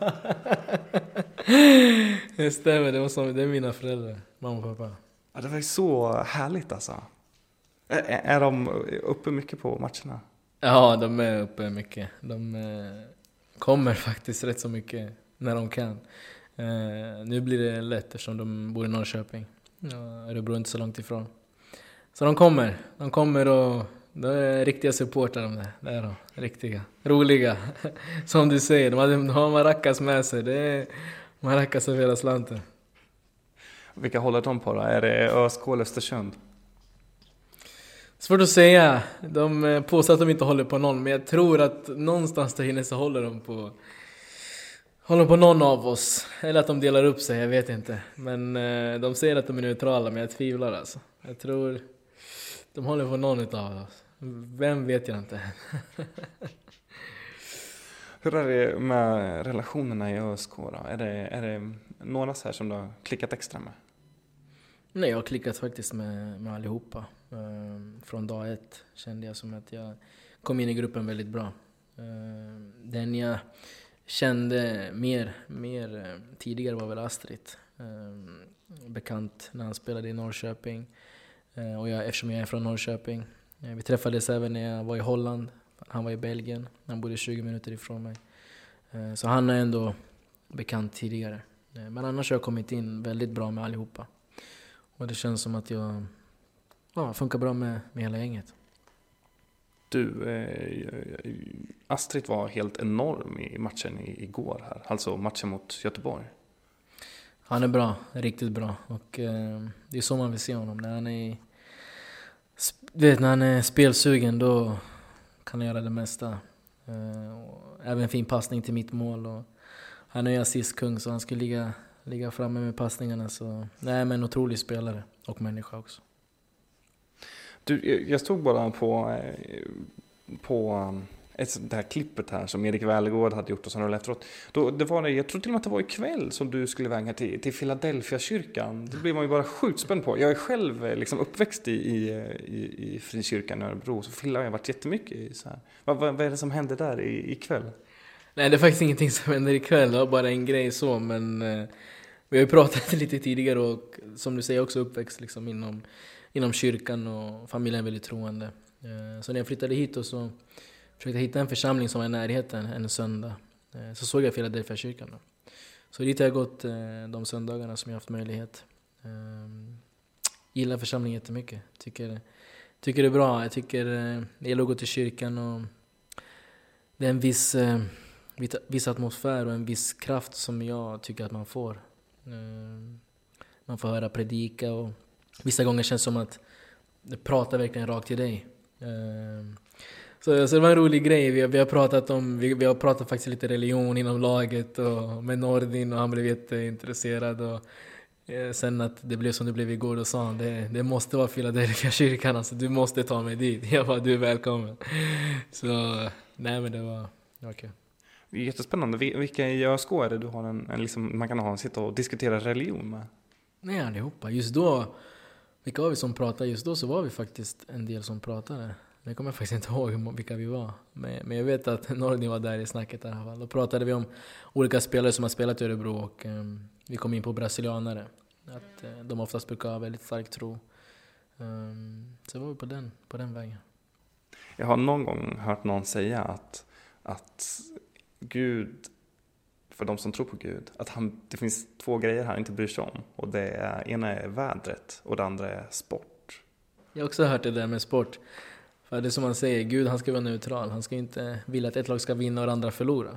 Det stämmer, det, var som, det är mina föräldrar, mamma och pappa. Ja, det var ju så härligt alltså. Är, är de uppe mycket på matcherna? Ja, de är uppe mycket. De eh, kommer faktiskt rätt så mycket när de kan. Eh, nu blir det lätt eftersom de bor i Norrköping. Ja, Örebro är inte så långt ifrån. Så de kommer. De kommer och de är riktiga supportrar de där. Det är de. Riktiga. Roliga. Som du säger, de har, de har maracas med sig. Det är maracas av hela slanten. Vilka håller de på då? Är det ÖSK eller Östersund? Svårt att säga. De påstår att de inte håller på någon, men jag tror att någonstans där inne så håller de på Håller på någon av oss. Eller att de delar upp sig, jag vet inte. Men eh, de säger att de är neutrala, men jag tvivlar alltså. Jag tror de håller på någon av oss. Vem vet jag inte. Hur är det med relationerna i ÖSK då? Är det, är det några så här som du har klickat extra med? Nej, jag har klickat faktiskt med, med allihopa. Ehm, från dag ett kände jag som att jag kom in i gruppen väldigt bra. Ehm, den jag kände mer, mer tidigare var väl Astrid. Ehm, bekant när han spelade i Norrköping. Ehm, och jag, eftersom jag är från Norrköping. Ehm, vi träffades även när jag var i Holland. Han var i Belgien. Han bodde tjugo minuter ifrån mig. Ehm, så han är ändå bekant tidigare. Ehm, men annars har jag kommit in väldigt bra med allihopa. Och det känns som att jag ja, funkar bra med, med hela gänget. Du, eh, Astrid var helt enorm i matchen igår här. Alltså matchen mot Göteborg. Han är bra, riktigt bra. Och eh, det är så man vill se honom. När han är, du vet, när han är spelsugen, då kan han göra det mesta. Eh, och även fin passning till mitt mål. Och han är ju assistkung, så han ska ligga... ligga framme med passningarna, så nej, men otrolig spelare och människa också. Du, jag stod bara på på ett, det här klippet här som Erik Välgård hade gjort och sen efteråt. Då, det var det, jag tror till och med att det var ikväll som du skulle väga till, till Philadelphia kyrkan. Det blev man ju bara sjukt spänd på. Jag är själv liksom uppväxt i, i, i, i Frikyrkan i Örebro, så Philly har jag varit jättemycket i. Så här. Vad, vad, vad är det som händer där i, ikväll? Nej, det är faktiskt ingenting som händer ikväll. Det var bara en grej så, men eh, vi har ju pratat lite tidigare och som du säger också uppväxt liksom inom, inom kyrkan och familjen är väldigt troende. Eh, så när jag flyttade hit och så försökte hitta en församling som var i närheten en söndag, eh, så såg jag Philadelphia kyrkan då. Så dit har jag gått eh, de söndagarna som jag haft möjlighet. Eh, gillar församlingen jättemycket. Tycker, tycker det är bra. Jag tycker eh, det gäller att gå till kyrkan och det är en viss... Eh, viss atmosfär och en viss kraft som jag tycker att man får. Man får höra predika och vissa gånger känns det som att det pratar verkligen rakt till dig. Så, så det var en rolig grej. Vi har, vi har pratat om vi, vi har pratat faktiskt lite religion inom laget och med Nordin och han blev jätteintresserad och sen att det blev som det blev igår, då sa han det, det måste vara Philadelphia kyrkan, alltså du måste ta mig dit. Jag bara, du är välkommen. Så nej, men det var okej. Okay. Det är jättespännande. Vilka i ÖSK är det du har en, en liksom, man kan ha sitta och diskutera religion med? Nej, allihopa. Just då, vilka var vi som pratade? Just då så var vi faktiskt en del som pratade. Jag kommer faktiskt inte ihåg vilka vi var. Men, men jag vet att Nordin var där i snacket i alla fall. Då pratade vi om olika spelare som har spelat i Örebro och um, vi kom in på brasilianare. Att uh, de oftast brukar ha väldigt stark tro. Um, så var vi på den, på den vägen. Jag har någon gång hört någon säga att, att Gud, för de som tror på Gud, att han, det finns två grejer han inte bryr sig om. Och det är, ena är vädret och det andra är sport. Jag har också hört det där med sport. För det är som man säger, Gud han ska vara neutral. Han ska inte vilja att ett lag ska vinna och andra förlora.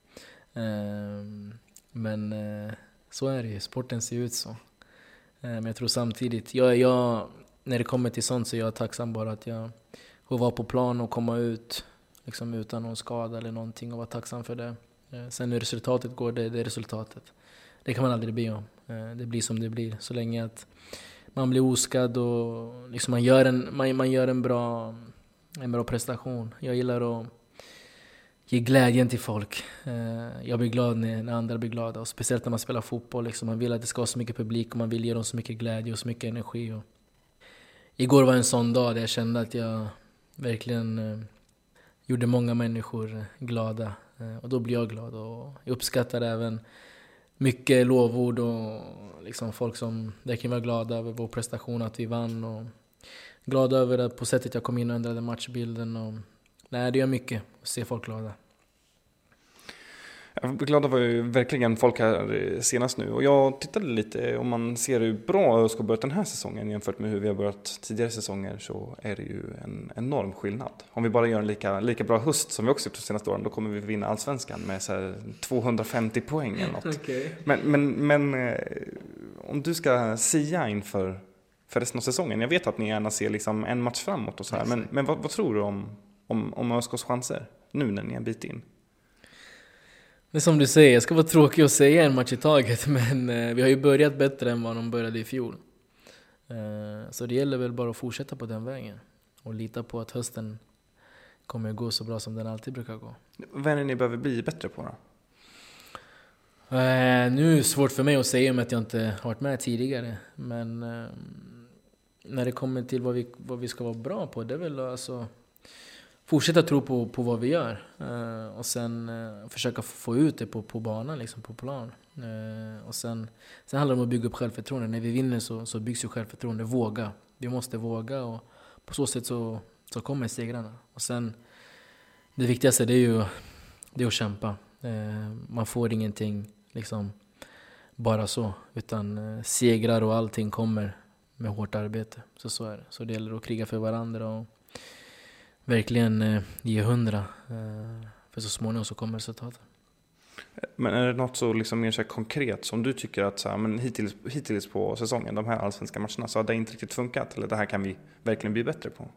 Um, men uh, så är det ju, sporten ser ut så. Uh, men jag tror samtidigt, jag, jag, när det kommer till sånt så är jag tacksam bara att jag får vara på plan och komma ut liksom utan någon skada eller någonting och vara tacksam för det. Uh, sen hur resultatet går, det, det är resultatet. Det kan man aldrig be om. Uh, det blir som det blir. Så länge att man blir oskadd och liksom man gör en, man, man gör en bra, en bra prestation. Jag gillar att ge glädjen till folk. Jag blir glad när, när andra blir glada. Och speciellt när man spelar fotboll. Liksom. Man vill att det ska vara så mycket publik och man vill ge dem så mycket glädje och så mycket energi. Och igår var en sån dag där jag kände att jag verkligen eh, gjorde många människor glada. Eh, och då blir jag glad. Och jag uppskattar även mycket lovord och liksom folk som verkligen var glada över vår prestation, att vi vann. Och glada över det på sättet jag kom in och ändrade matchbilden. Och nej, det gör mycket att se folk glada. Jag är glad, var ju verkligen folk här senast nu. Och jag tittade lite, om man ser hur bra jag ska börja den här säsongen jämfört med hur vi har börjat tidigare säsonger, så är det ju en enorm skillnad. Om vi bara gör en lika, lika bra höst som vi också gjort de senaste åren, då kommer vi vinna allsvenskan med så här tvåhundrafemtio poäng eller något. Okay. Men, men, men om du ska sia inför för resten av säsongen, jag vet att ni gärna ser liksom en match framåt och så här, men, men vad, vad tror du om, om, om ÖSKs chanser nu när ni är en bit in? Det är som du säger, jag ska vara tråkig att säga en match i taget, men eh, vi har ju börjat bättre än vad de började i fjol. Eh, så det gäller väl bara att fortsätta på den vägen och lita på att hösten kommer att gå så bra som den alltid brukar gå. Vad är det ni behöver bli bättre på då? Eh, nu är det svårt för mig att säga om att jag inte har varit med tidigare, men eh, när det kommer till vad vi, vad vi ska vara bra på, det är väl alltså fortsätta tro på, på vad vi gör eh, och sen eh, försöka få ut det på, på banan, liksom, på plan. Eh, och sen, sen handlar det om att bygga upp självförtroende. När vi vinner så, så byggs ju självförtroende. Våga. Vi måste våga, och på så sätt så, så kommer segrarna. Och sen, det viktigaste det är ju det är att kämpa. Eh, man får ingenting liksom bara så, utan eh, segrar och allting kommer med hårt arbete. Så så är det. Så det gäller att kriga för varandra och verkligen eh, ge hundra. Eh, för så småningom så kommer resultatet. Men är det något så liksom mer så här konkret som du tycker att så här, men hittills, hittills på säsongen, de här allsvenska matcherna, så har det inte riktigt funkat? Eller det här kan vi verkligen bli bättre på?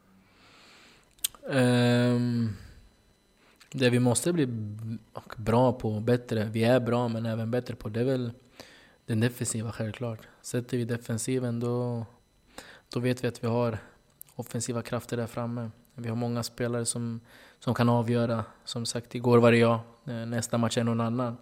Um, det vi måste bli bra på, bättre, vi är bra men även bättre på, det är väl den defensiva, självklart. Sätter vi defensiven då, då vet vi att vi har offensiva krafter där framme. Vi har många spelare som, som kan avgöra. Som sagt, igår var det jag, nästa match är någon annan.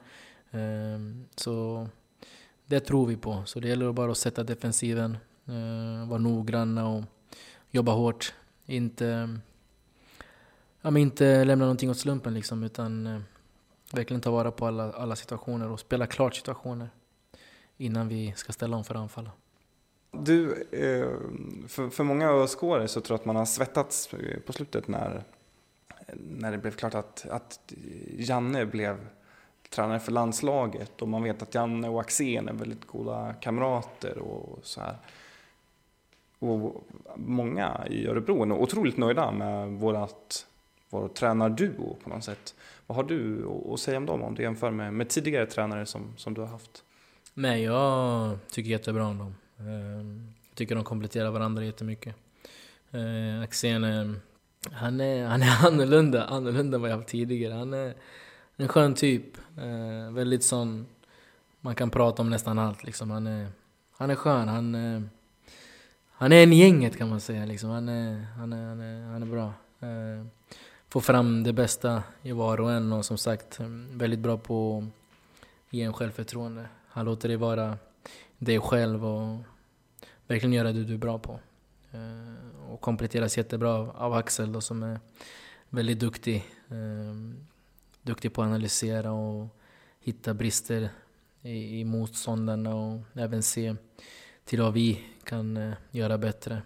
Så det tror vi på. Så det gäller bara att sätta defensiven, vara noggranna och jobba hårt. Inte, ja, men inte lämna någonting åt slumpen liksom, utan verkligen ta vara på alla, alla situationer och spela klart situationer innan vi ska ställa om för anfalla. Du, för, för många öskåre så tror jag att man har svettats på slutet när, när det blev klart att, att Janne blev tränare för landslaget, och man vet att Janne och Axén är väldigt goda kamrater och så här. Och många i Örebro är otroligt nöjda med vårat, vår tränarduo på något sätt. Vad har du att säga om dem, om du jämför med, med tidigare tränare som, som du har haft? Nej, jag tycker jättebra om dem. Jag tycker de kompletterar varandra jättemycket. Axén, han är, han är annorlunda, annorlunda än vad jag haft tidigare. Han är en skön typ. Väldigt sån, man kan prata om nästan allt. Liksom. Han, är, han är skön, han, han är en gänget kan man säga. Liksom. Han, är, han, är, han, är, han är bra. Får fram det bästa i var och en, och som sagt väldigt bra på att ge en självförtroende. Han låter dig vara dig själv och verkligen göra det du är bra på. Och kompletteras jättebra av Axel då, som är väldigt duktig. Duktig på att analysera och hitta brister i, i motståndarna, och även se till vad vi kan göra bättre.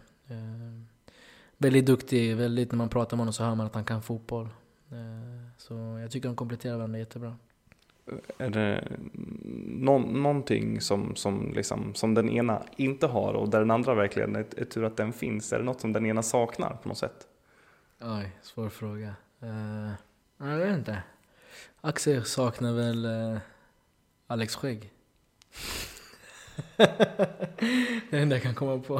Väldigt duktig, väldigt, när man pratar med honom så hör man att han kan fotboll. Så jag tycker de kompletterar varandra jättebra. Är det någon, någonting som, som, liksom, som den ena inte har och där den andra verkligen är, är tur att den finns? Är det något som den ena saknar på något sätt? Oj, svår fråga. Uh, jag vet inte. Axel saknar väl uh, Alex Skägg. Det är det jag kan komma på.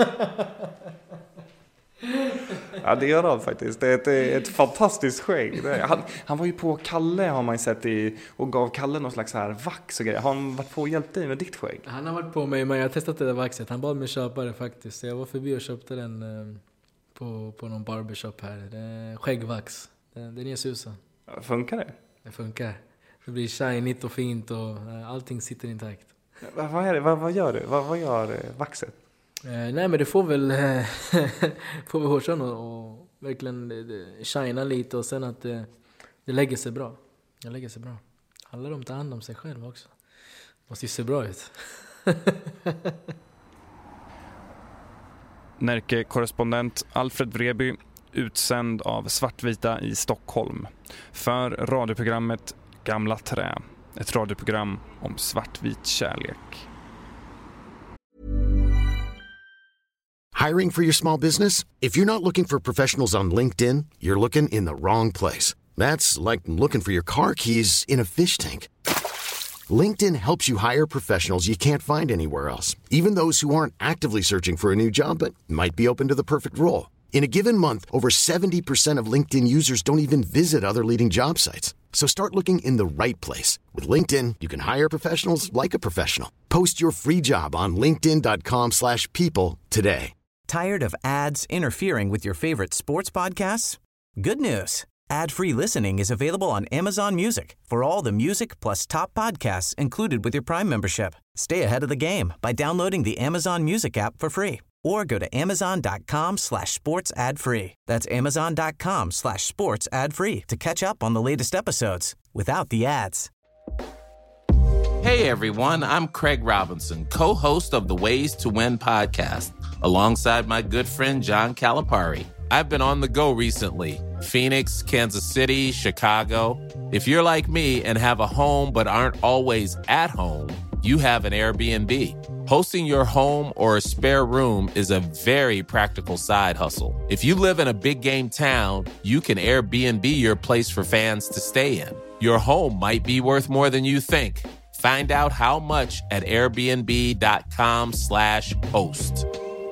Ja, det gör han faktiskt. Det är ett, ett fantastiskt skägg. Han, han var ju på Kalle, har man ju sett, i, och gav Kalle någon slags här vax och grejer. Har han varit på och hjälpt dig med ditt skägg? Han har varit på mig, men jag har testat det där vaxet. Han bad mig köpa det faktiskt. Så jag var förbi och köpte den eh, på, på någon barbershop här. Det är skäggvax. Den, den är susen. Funkar det? Det funkar. Det blir shiny och fint och eh, allting sitter intakt. Vad, vad, är det? Vad, vad gör du? Vad, vad gör eh, vaxet? Eh, nej, men det får väl eh, får väl hårsan och, och verkligen det, det shina lite, och sen att det, det lägger sig bra. Det lägger sig bra. Handlar om att ta hand om sig själv också. Måste ju se bra ut. Närke-korrespondent Alfred Vreby, utsänd av Svartvita i Stockholm för radioprogrammet Gamla Trä. Ett radioprogram om svartvit kärlek. Hiring for your small business? If you're not looking for professionals on LinkedIn, you're looking in the wrong place. That's like looking for your car keys in a fish tank. LinkedIn helps you hire professionals you can't find anywhere else, even those who aren't actively searching for a new job but might be open to the perfect role. In a given month, over seventy percent of LinkedIn users don't even visit other leading job sites. So start looking in the right place. With LinkedIn, you can hire professionals like a professional. Post your free job on linkedin dot com slash people today. Tired of ads interfering with your favorite sports podcasts? Good news. Ad-free listening is available on Amazon Music for all the music plus top podcasts included with your Prime membership. Stay ahead of the game by downloading the Amazon Music app for free or go to amazon dot com slash sports ad free. That's amazon dot com slash sports ad free to catch up on the latest episodes without the ads. Hey everyone, I'm Craig Robinson, co-host of the Ways to Win podcast, alongside my good friend John Calipari. I've been on the go recently. Phoenix, Kansas City, Chicago. If you're like me and have a home but aren't always at home, you have an Airbnb. Hosting your home or a spare room is a very practical side hustle. If you live in a big game town, you can Airbnb your place for fans to stay in. Your home might be worth more than you think. Find out how much at airbnb dot com slash host.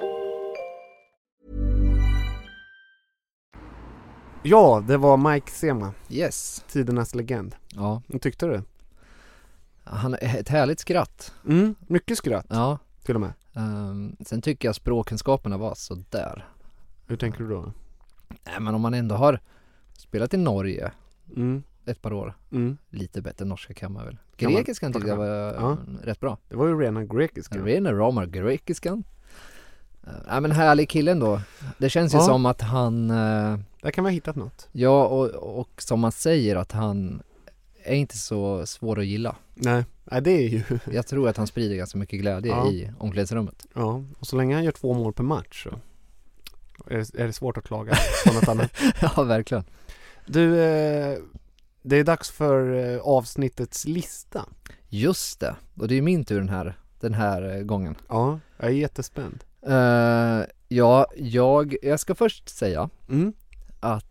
Ja, det var Mike Sema. Yes. Tidernas legend. Ja. Vad tyckte du? Han är ett härligt skratt. Mm, mycket skratt. Ja. Till och med. Um, sen tycker jag språkkunskaperna var så där. Hur tänker du då? Nej, men om man ändå har spelat i Norge mm. ett par år. Mm. Lite bättre norska kan man väl. Grekiskan tyckte jag var ja. rätt bra. Det var ju rena grekiskan. Rena rama grekiskan. Uh, nej, men härlig killen då. Det känns ju ja. som att han... Uh, Där kan man ha hittat något. Ja, och, och som man säger att han är inte så svår att gilla. Nej, nej det är ju... Jag tror att han sprider ganska mycket glädje ja. i omklädningsrummet. Ja, och så länge han gör två mål per match så är det, är det svårt att klaga på något annat. Ja, verkligen. Du, eh, det är dags för eh, avsnittets lista. Just det, och det är min tur den här, den här eh, gången. Ja, jag är jättespänd. Uh, ja, jag, jag ska först säga mm. att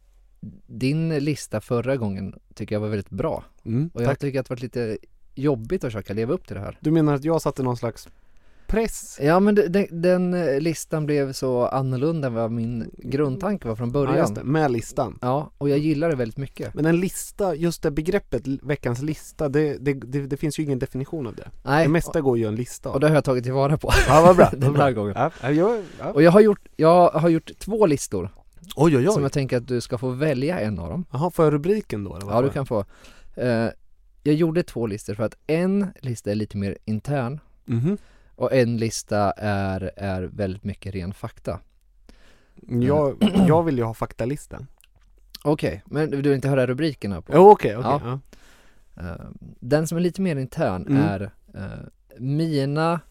din lista förra gången tycker jag var väldigt bra. Mm, och jag tack. tycker att det varit lite jobbigt att försöka leva upp till det här. Du menar att jag satte någon slags press? Ja, men den, den listan blev så annorlunda än vad min grundtanke var från början. Ja, just det, med listan. Ja, och jag gillar det väldigt mycket. Men en lista, just det begreppet veckans lista, det, det, det, det finns ju ingen definition av det. Nej. Det mesta går ju en lista. Och det har jag tagit tillvara på. Ja, vad bra. Den här gången. Ja, jag, ja. Och jag har, gjort, jag har gjort två listor. Oj, oj, oj. Som jag tänker att du ska få välja en av dem. Jaha, för rubriken då? Ja, du kan få. Uh, jag gjorde två listor för att en lista är lite mer intern. Mhm. Och en lista är, är väldigt mycket ren fakta. Jag, jag vill ju ha faktalistan. Okej, okay, men du vill inte höra rubrikerna på? Oh, okej, okay, okay, ja. ja. Uh, den som är lite mer intern mm. är uh, mina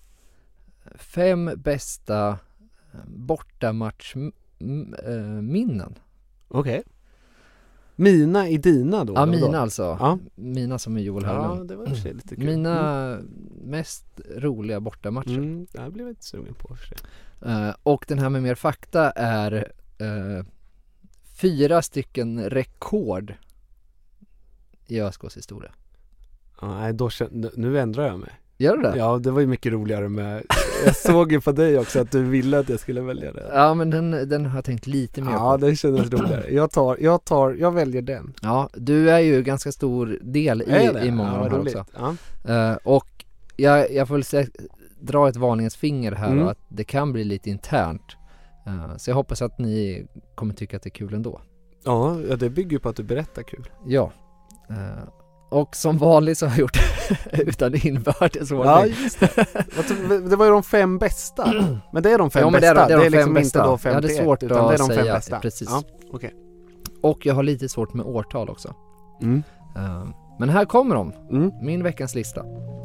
fem bästa bortamatchminnen. Okej. Okay. Mina i dina då? Ja, mina då? alltså. Ja. Mina som är Joel Hörlund. Ja, det var mm. lite kul. Mina mm. mest roliga bortamatcher. Mm, det här blev jag inte sugen på för sig. Uh, och den här med mer fakta är uh, fyra stycken rekord i ÖSKs historia. Ja, nej, då, nu ändrar jag mig. Gör du det? Ja, det var ju mycket roligare med... Jag såg ju på dig också att du ville att jag skulle välja det. Ja, men den, den har jag tänkt lite mer ja, på. Ja, den kändes roligare. Jag tar, jag tar, jag väljer den. Ja, du är ju ganska stor del i, i många av ja, de här roligt. också. Ja. Uh, och jag, jag får väl säga, dra ett varningens finger här mm. och att det kan bli lite internt. Uh, så jag hoppas att ni kommer tycka att det är kul ändå. Ja, det bygger ju på att du berättar kul. Ja. Uh, Och som vanligt så har jag gjort utan inbördes ordning. Ja, just det. Det var ju de fem bästa. Men det är de fem ja, men bästa. Det är, det är, det är de liksom fem bästa. inte då fem Jag hade svårt utan att det är de säga, fem bästa. Precis. Ja, okay. Och jag har lite svårt med årtal också. Mm. Uh, men här kommer de. Mm. Min veckans lista.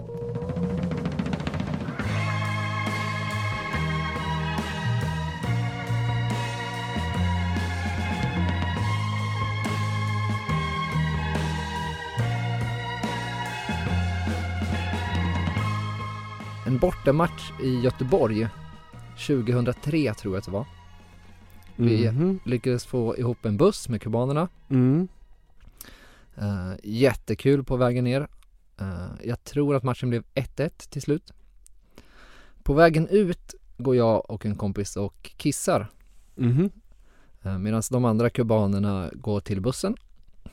En bortamatch i Göteborg tjugohundratre tror jag att det var. Vi mm-hmm. lyckades få ihop en buss med kubanerna. Mm. Uh, jättekul på vägen ner. Uh, jag tror att matchen blev ett ett till slut. På vägen ut går jag och en kompis och kissar. Mm-hmm. Uh, medan de andra kubanerna går till bussen.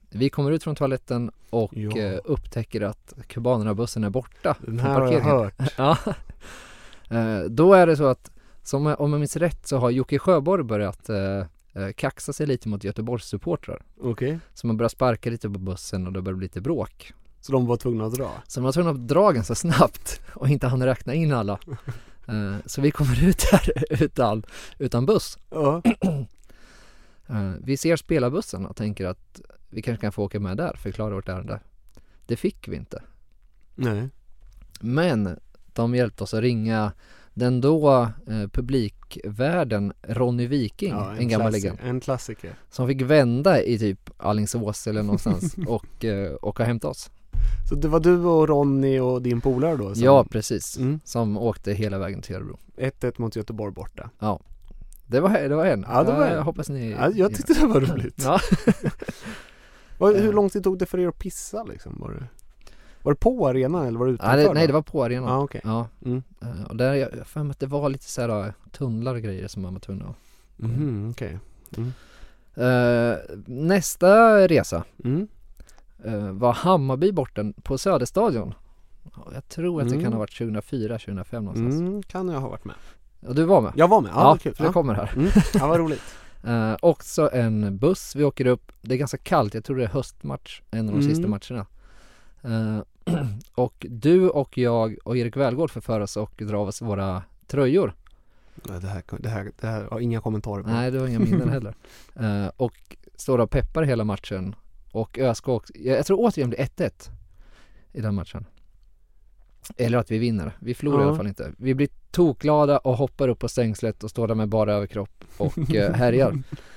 Vi kommer ut från toaletten och Ja. eh, upptäcker att kubanerna-bussen är borta. Den från här har jag parkeringen. hört. Ja. Eh, då är det så att, som, jag- om jag minns rätt, så har Jocke Sjöborg börjat eh, eh, kaxa sig lite mot Göteborgs supportrar. Okej. Så man börjar sparka lite på bussen och det börjar bli lite bråk. Så de var tvungna att dra? Så man var tvungen att dra ganska snabbt och inte hann räkna in alla. Eh, så vi kommer ut här utan, utan buss. Ja. Eh, vi ser spelarbussen och tänker att vi kanske kan få åka med där, förklara vårt ärende. Det fick vi inte. Nej. Men de hjälpte oss att ringa den då eh, publikvärden Ronny Viking, Ja, en, en, gammal klassi- legend, en klassiker. som fick vända i typ Alingsås eller någonstans och eh, åka och hämta oss. Så det var du och Ronny och din polare då? Som... Ja, precis. Mm. Som åkte hela vägen till Örebro. ett ett mot Göteborg borta. Ja. Det var, det var en. Ja, det var jag, en. hoppas ni... Ja, jag tyckte det var roligt. Ja. Vad- Hur lång tid tog det för er att pissa liksom? Var det, var det på arenan eller var det Ja, utanför? det, nej, då? det var på arenan. Ja, okej. Ja. Mm. Eh, och där, jag jag för mig att det var lite så här uh, tunnlar och grejer som man var tvungen att... Mhm, okej. Mm. Eh, nästa resa Mm. eh, var Hammarby borta på Söderstadion. Jag tror att det Mm. kan ha varit tjugohundrafyra tjugohundrafem någonstans. Mm, kan jag ha varit med. Och du var med? Jag var med, ja, Ja, kul. för det Ja. kommer här. Mm. Ja, vad roligt. Eh, också en buss, vi åker upp, det är ganska kallt, jag tror det är höstmatch, en av de Mm. sista matcherna. Eh, och du och jag och Erik Välgård förför oss och drar av oss våra tröjor. Ja, Det här, det, här, det här har inga kommentarer på. Nej, det var inga minnen heller. Eh, och står och peppar hela matchen. Och ÖSK också, jag, jag tror återigen blir ett ett i den matchen. Eller att vi vinner. Vi förlorar Ja. i alla fall inte. Vi blir tokglada och hoppar upp på stängslet och står där med bara överkropp och eh, härjar.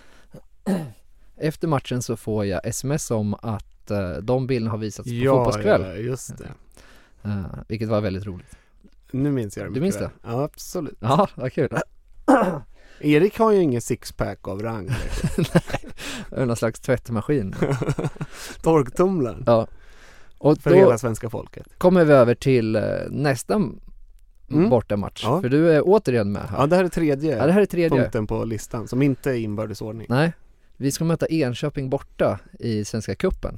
Efter matchen så får jag sms om att eh, de bilderna har visats på Ja, fotbollskväll. ja, just det. Eh, vilket var väldigt roligt. Nu minns jag det Du mycket minns väl. det? Ja, absolut. Ja, vad kul. Erik har ju ingen sixpack av rang. Nej, någon slags tvättmaskin. Torktumlaren. Ja. Och För då hela svenska folket. kommer vi över till eh, nästa Mm. bortamatch. Ja. För du är återigen med här. Ja, det här är tredje, Ja, det här är tredje. punkten på listan som inte är inbördesordning. Nej, vi ska möta Enköping borta i Svenska cupen.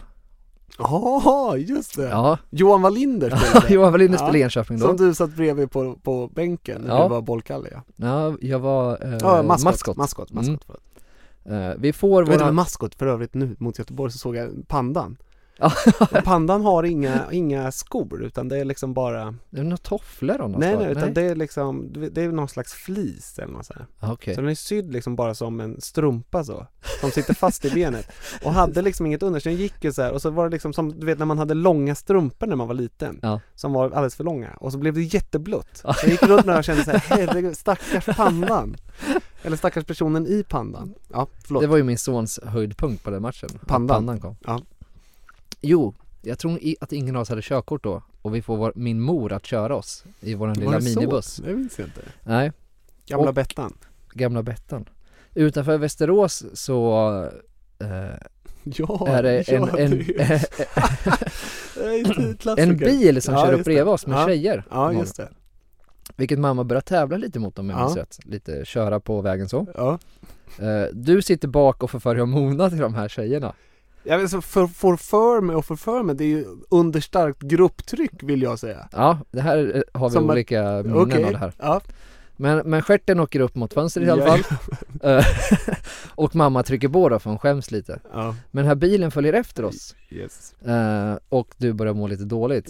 Ja, just det. Ja, Johan Wallinder spelade. Johan Wallinder Ja, spelade i Enköping då. Som du satt bredvid på, på bänken när Ja. du var bollkalle. Ja, Ja, jag var eh, ja maskot. maskot. Maskot, Mm. maskot. förlåt. Eh, vi får Jag vet våra... inte, maskot för övrigt nu mot Göteborg så såg jag pandan. Ja. Och pandan har inga, inga skor utan det är liksom bara... Det är några tofflor av något Nej, slag. nej, utan det är liksom, det är någon slags flis eller något så här. Ah, okej. Så den är sydd liksom bara som en strumpa så, som sitter fast i benet. Och hade liksom inget under, så den gick ju så här, och så var det liksom som, du vet när man hade långa strumpor när man var liten. Ja. Som var alldeles för långa. Och så blev det jätteblött. Så jag gick runt där och kände så här, herregud, stackars pandan. Eller stackars personen i pandan. Ja, förlåt. Det var ju min sons höjdpunkt på den matchen. Att Pandan. Pandan kom. Ja. Jo, jag tror i- att ingen av oss hade körkort då. Och vi får vår, min mor att köra oss i vår Var lilla det så? minibuss. Det minns jag inte. Nej, Gamla Och- Bettan. gamla Bettan. Utanför Västerås så eh, Ja, är det en, ja, en, det är- Det är ett klassiker. en bil som Ja, kör upp just det. bredvid oss med Ja. tjejer. Ja, just det. Vilket mamma börjar tävla lite mot dem, om jag minns Ja. rätt. Lite köra på vägen så. Ja. Eh, du sitter bak och förföljer Mona till de här tjejerna. Jag vet, så för, för för mig och för för mig, det är ju under starkt grupptryck vill jag säga. Ja, det här eh, har vi Som att- olika minnen Okej, av det här. ja. Men, men stjärten åker upp mot fönstret i alla Ja. fall. Eh, och mamma trycker på då för hon skäms lite. Ja. Men den här bilen följer efter oss. Yes. Eh, och du börjar må lite dåligt.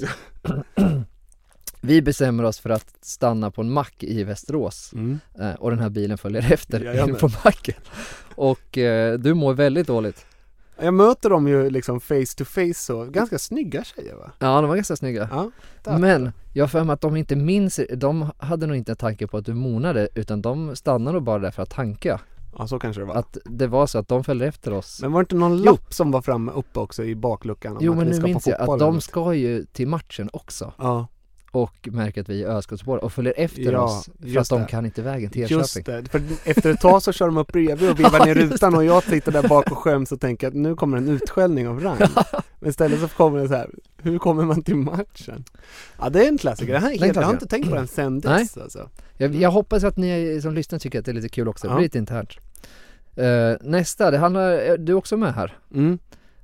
Vi bestämmer oss för att stanna på en mack i Västerås. Mm. Eh, och den här bilen följer efter Jajamän. in på macken. Och eh, du mår väldigt dåligt. Jag möter dem ju liksom face to face så, ganska snygga tjejer va? Ja, de var ganska snygga. Ja, tack. Men jag har för mig att de inte minns, de hade nog inte en tanke på att du monade, utan de stannade nog bara där för att tanka. Ja, så kanske det var. Att det var så att de följde efter oss. Men var det inte någon Jo. lapp som var framme uppe också i bakluckan om Jo, att men vi nu ska på minns jag fotboll att eller de något? ska ju till matchen också. Ja, Och märker att vi är Öskotspår och följer efter Ja, oss för att just de det. kan inte vägen till just Enköping. det. För efter ett tag så kör de upp bredvid och vevar Ja, ner just rutan och jag sitter där bak och skäms och tänker att nu kommer en utskällning av rang. Men istället så kommer det så här, hur kommer man till matchen? Ja, det är en klassiker. Det här är Det är en helt, jag har klassiker. inte tänkt på den sen dess alltså. Jag, jag hoppas att ni som lyssnar tycker att det är lite kul också. Det Ja. blir lite internt. Uh, nästa, det handlar, är du också med här? Mm.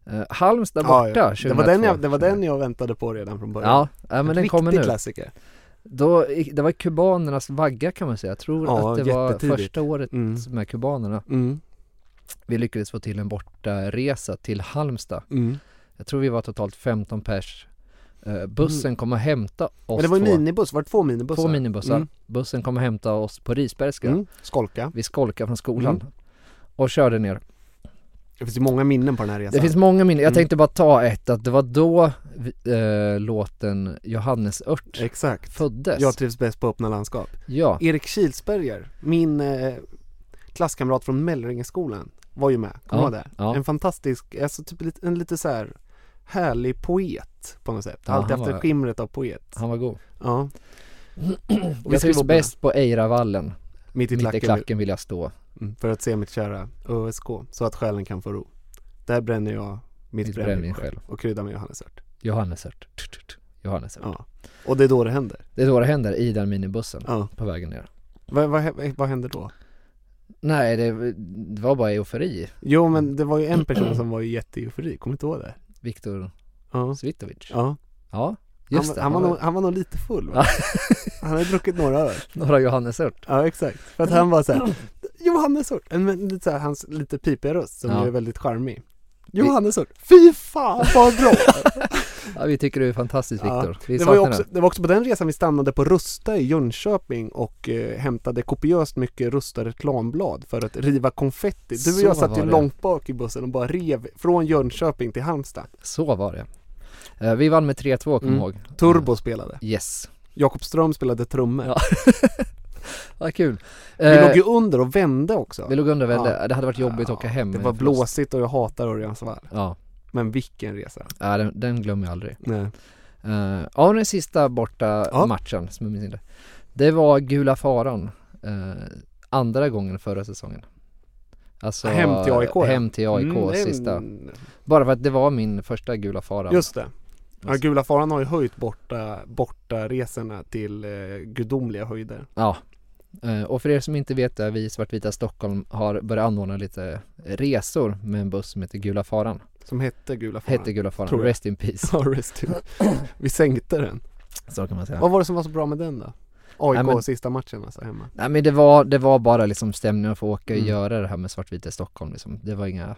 Uh, Halmstad borta ja, ja. Det var, den jag, det var den jag väntade på redan från början. Ja, ja men den kommer nu. Klassiker. Då, det var kubanernas vagga kan man säga. Jag tror ja, att det var första året mm. med kubanerna. Mm. Vi lyckades få till en borta resa till Halmstad. Mm. Jag tror vi var totalt femton pers. Uh, bussen mm. kom och hämta oss. Men det var en två. minibuss, var det två minibussar? Två minibussar. Mm. Bussen kom och hämta oss på Risbergska. Mm. Skolka. Vi skolkade från skolan. Mm. Och körde ner. Det finns ju många minnen på den här resan. Det finns många minnen. Jag mm. tänkte bara ta ett. Att det var då äh, låten Johannesört Exakt. föddes. Jag trivs bäst på öppna landskap. Ja. Erik Kilsberger, min eh, klasskamrat från Mellringeskolan, var ju med. Kommer ja. du det? Ja. En fantastisk, alltså typ lite, en lite så här härlig poet på något sätt. Ja, Alltid haft var, ett skimret av poet. Han var god. Ja. Och vi trivs bäst på Eiravallen. Mitt i Mitt klacken, i klacken vill jag stå. Mm, för att se mitt kära Ö S K, så att själen kan få ro. Där bränner jag mitt, mitt brännvin själv och kryddar med Johannesört. Johannesört. Johannesört. Ja. Och det är då det händer. Det är då det händer i den minibussen ja. På vägen ner. Vad, vad, vad händer då? Nej, det, det var bara eufori. Jo, men det var ju en person som var ju jätte-eufori. Kommer inte ihåg det? Viktor ja. Svitovic. Ja. Ja, just han, det. Han, han, var nog, han var nog lite full, va? Han hade druckit några öl. Några Johannesört. Ja, exakt. För att han var så här, Johannesört. En, lite så här, hans lite pipiga röst som ja. Är väldigt charmig. Johannesört. Fy fan, vad bra! Ja, vi tycker du är fantastisk, Viktor. Ja. Det, var också, det var också på den resan vi stannade på Rusta i Jönköping och eh, hämtade kopiöst mycket Rusta reklamblad för att riva konfetti. Du och jag satt ju långt bak i bussen och bara rev från Jönköping till Halmstad. Så var det. Uh, vi vann med tre två, kom mm. ihåg. Turbo uh, spelade. Yes. Jakob Ström spelade trummor. Ja. Vad kul. Vi uh, låg ju under och vände också. Vi låg under och vände. Ja. Det hade varit jobbigt ja. Att åka hem. Det var blåsigt och jag hatar Örjansvall. Ja. Men vilken resa. Ja, den, den glömmer jag aldrig. Nej. Uh, ja, den sista borta ja. Matchen som jag minns inte. Det var Gula Faran. Uh, andra gången förra säsongen. Alltså hem till A I K. Hem till A I K mm, sista. En... Bara för att det var min första Gula Faran. Just det. Ja, Gula Faran har ju höjt borta, borta resorna till eh, gudomliga höjder. Ja. Uh, och för er som inte vet det, vi i Svartvita Stockholm har börjat anordna lite resor med en buss som heter Gula Faran. Som hette Gula Faran. Hette Gula Faran. Rest in peace. Ja, rest in. Vi sänkte den. Så kan man säga. Vad var det som var så bra med den då? A I K Nej, men, sista matchen alltså hemma. Nej men det var, det var bara liksom stämningen att få åka och mm. göra det här med Svartvita Stockholm liksom. Det var inga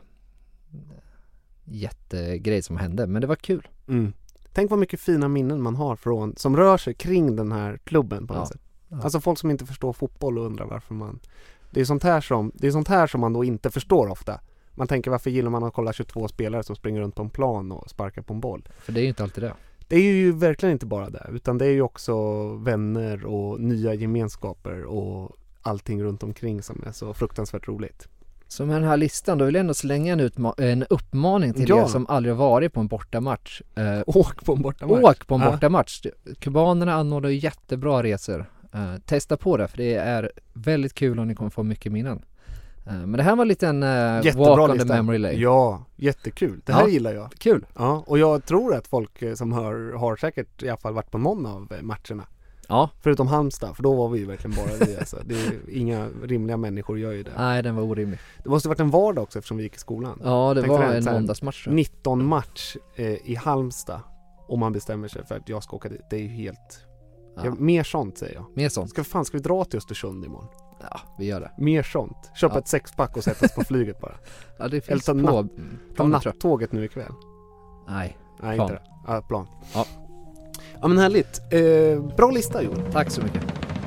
jättegrejer som hände, men det var kul. Mm. Tänk vad mycket fina minnen man har från, som rör sig kring den här klubben på något ja. sätt. Ja. Alltså folk som inte förstår fotboll och undrar varför man... Det är sånt här som, det är sånt här som man då inte förstår ofta. Man tänker, varför gillar man att kolla tjugotvå spelare som springer runt på en plan och sparkar på en boll? För det är ju inte alltid det. Det är ju verkligen inte bara det, utan det är ju också vänner och nya gemenskaper och allting runt omkring som är så fruktansvärt roligt. Så med den här listan, då vill jag ändå slänga en, utma- en uppmaning till ja. er som aldrig varit på en bortamatch. Eh, åk på en bortamatch. Åk på en ja. bortamatch. Kubanerna anordnar ju jättebra resor. Eh, testa på det, för det är väldigt kul och ni kommer få mycket minnen. Eh, men det här var en liten eh, walk on lista. the memory lane. Ja, jättekul. Det här ja. gillar jag. Kul. Ja, och jag tror att folk som hör har säkert i alla fall varit på någon av matcherna. Ja. Förutom Halmstad, för då var vi ju verkligen bara vi. Alltså. Det är inga rimliga människor gör ju det. Nej, den var orimlig. Det måste ha varit en vardag också eftersom vi gick i skolan. Ja, det Tänkte var det, en här, måndagsmatch. nitton match eh, i Halmstad. Om man bestämmer sig för att jag ska åka dit. Det är ju helt... Ja. Ja, mer sånt säger jag. Mer sånt. Ska, fan, ska vi dra till Östersund imorgon? Ja, vi gör det. Mer sånt. Köpa ja. ett sexpack och sätta oss på flyget bara. Ja, det finns Eller på natt, ta nattåget nu ikväll. Nej, Nej plan. Inte det. Ja, plan. Ja. Ja, men härligt. Eh, bra lista, Joel. Tack så mycket.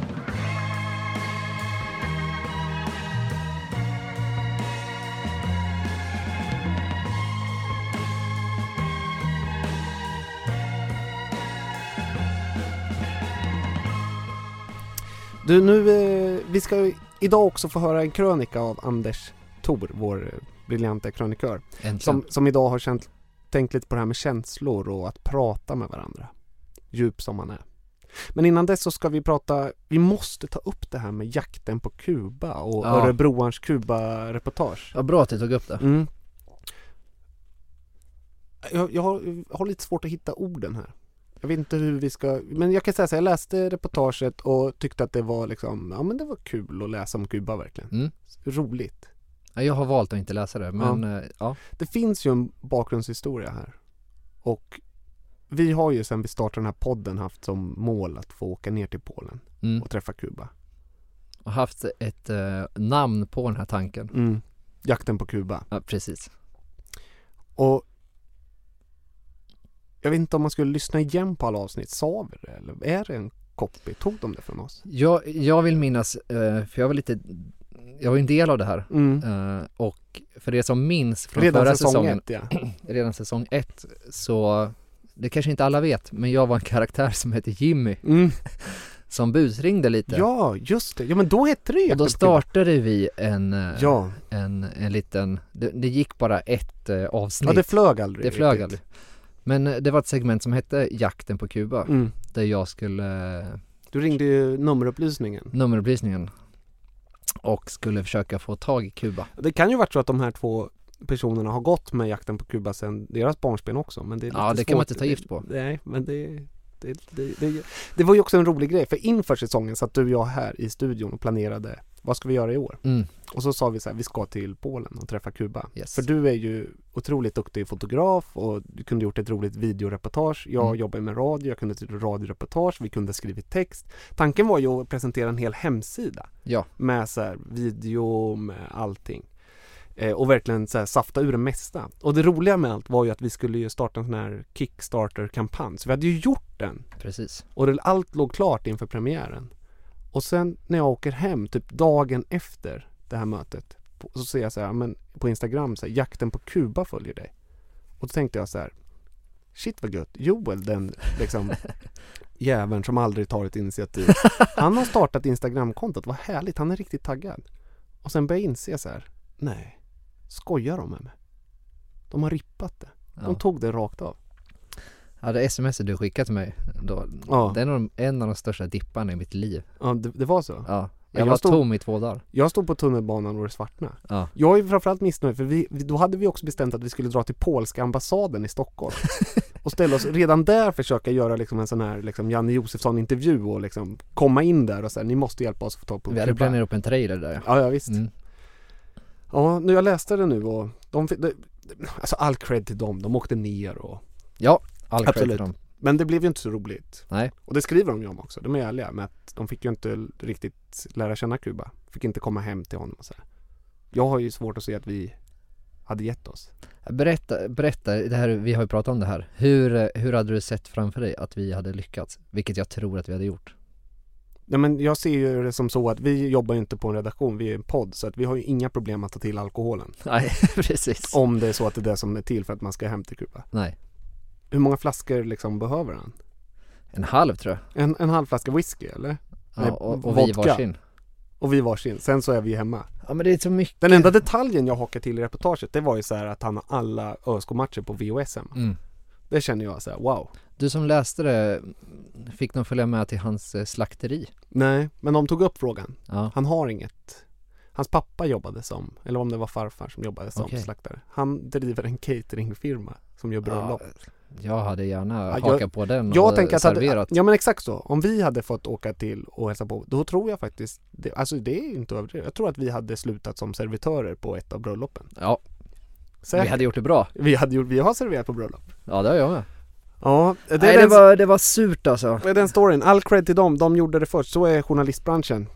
Du, nu, eh, vi ska idag också få höra en krönika av Anders Thor, vår eh, briljanta krönikör. Som, som idag har känt, tänkt lite på det här med känslor och att prata med varandra. Djup som man är. Men innan dess så ska vi prata, vi måste ta upp det här med jakten på Kuba och ja. Örebroans Kuba-reportage. Ja, bra att du tog upp det. Mm. Jag, jag, har, jag har lite svårt att hitta orden här. Jag vet inte hur vi ska... Men jag kan säga så här, jag läste reportaget och tyckte att det var liksom... Ja, men det var kul att läsa om Kuba verkligen. Mm. Roligt. Ja, jag har valt att inte läsa det, men ja. ja. Det finns ju en bakgrundshistoria här. Och vi har ju sen vi startade den här podden haft som mål att få åka ner till Polen mm. och träffa Kuba. Och haft ett eh, namn på den här tanken. Mm. Jakten på Kuba. Ja, precis. Och jag vet inte om man skulle lyssna igen på alla avsnitt. Sa vi det? Eller är det en copy? Tog de det från oss? Jag, jag vill minnas, eh, för jag var lite... Jag var en del av det här. Mm. Uh, och för det som minns från redan förra säsong säsongen, ett, ja. redan säsong ett, så det kanske inte alla vet, men jag var en karaktär som hette Jimmy. Mm. Som busringde lite. Ja, just det. Ja, men då hette det. Och då startade vi en, ja. en, en liten, det, det gick bara ett uh, avsnitt. Ja, det flög aldrig. Det flög riktigt. aldrig. Men det var ett segment som hette Jakten på Kuba. Mm. Där jag skulle... Du ringde ju nummerupplysningen. Nummerupplysningen. Och skulle försöka få tag i Kuba. Det kan ju vara så att de här två personerna har gått med Jakten på Kuba sen deras barnsben också. Men det är lite ja, det svårt. kan man inte ta gift på. Nej, men det, det, det, det, det var ju också en rolig grej. För inför säsongen satt du och jag här i studion och planerade, vad ska vi göra i år? Mm. Och så sa vi så här, vi ska till Polen och träffa Kuba. Yes. För du är ju otroligt duktig fotograf och du kunde gjort ett roligt videoreportage. Jag mm. jobbar med radio, jag kunde göra radioreportage, vi kunde skrivit text. Tanken var ju att presentera en hel hemsida. Ja. Med så här video, med allting. Eh, och verkligen så här safta ur det mesta. Och det roliga med allt var ju att vi skulle ju starta en sån här Kickstarter-kampanj. Så vi hade ju gjort den. Precis. Och det, allt låg klart inför premiären. Och sen när jag åker hem, typ dagen efter det här mötet, så ser jag så här, men på Instagram så här, Jakten på Kuba följer dig. Och då tänkte jag så här, shit vad gött, Joel, den liksom jäveln som aldrig tar ett initiativ. Han har startat Instagram-kontot, vad härligt, han är riktigt taggad. Och sen börjar jag inse så här, nej, skojar de med mig? De har rippat det. De ja. tog det rakt av. Ja, det sms du skickat till mig då, ja. det är en, en av de största dipparna i mitt liv. Ja, det, det var så? Ja, jag, jag var stod, tom i två dagar. Jag stod på tunnelbanan och det svartna. Ja. Jag är framförallt missnöjd för vi, då hade vi också bestämt att vi skulle dra till polska ambassaden i Stockholm. Och ställa oss redan där försöka göra liksom en sån här liksom Janne Josefsson-intervju och liksom komma in där och säga, ni måste hjälpa oss att få tag på Vi hade planerat upp en trailer där. Ja, ja visst. Mm. Ja, nu jag läste det nu och de, de, alltså all cred till dem, de åkte ner och ja, all cred absolut. till dem. Men det blev ju inte så roligt. Nej. Och det skriver de ju om också. De är ärliga med att de fick ju inte riktigt lära känna Kuba. Fick inte komma hem till honom och så här. Jag har ju svårt att se att vi hade gett oss. Berätta, berätta det här, vi har ju pratat om det här. Hur, hur hade du sett framför dig att vi hade lyckats? Vilket jag tror att vi hade gjort. Nej, men jag ser ju det som så att vi jobbar ju inte på en redaktion, vi är en podd, så att vi har ju inga problem att ta till alkoholen. Nej, precis. Om det är så att det är det som är till för att man ska hem till Kuba. Nej. Hur många flaskor liksom behöver han? En halv tror jag. En, en halv flaska whisky, eller? Ja, Nej, och, och vi varsin. Och vi varsin. Sen så är vi hemma. Ja, men det är så mycket. Den enda detaljen jag hakar till i reportaget, det var ju så här att han har alla ÖSK-matcher på V O S M. Mm. Det känner jag så här, wow. Du som läste det, fick de följa med till hans slakteri? Nej, men de tog upp frågan. Ja. Han har inget. Hans pappa jobbade som, eller om det var farfar som jobbade som okay. slaktare. Han driver en cateringfirma som gör bröllop. Ja, jag hade gärna ja, hakat jag, på den jag och tänker att serverat. Hade, ja men exakt så. Om vi hade fått åka till och hälsa på, då tror jag faktiskt, det, alltså det är inte överdrivet. Jag tror att vi hade slutat som servitörer på ett av bröllopen. Ja, Säkert. Vi hade gjort det bra. Vi, hade gjort, vi har serverat på bröllop. Ja, det har jag med. Ja, det, Nej, det, var, det var surt alltså. Det är den storyn. All cred till dem. De gjorde det först. Så är journalistbranschen.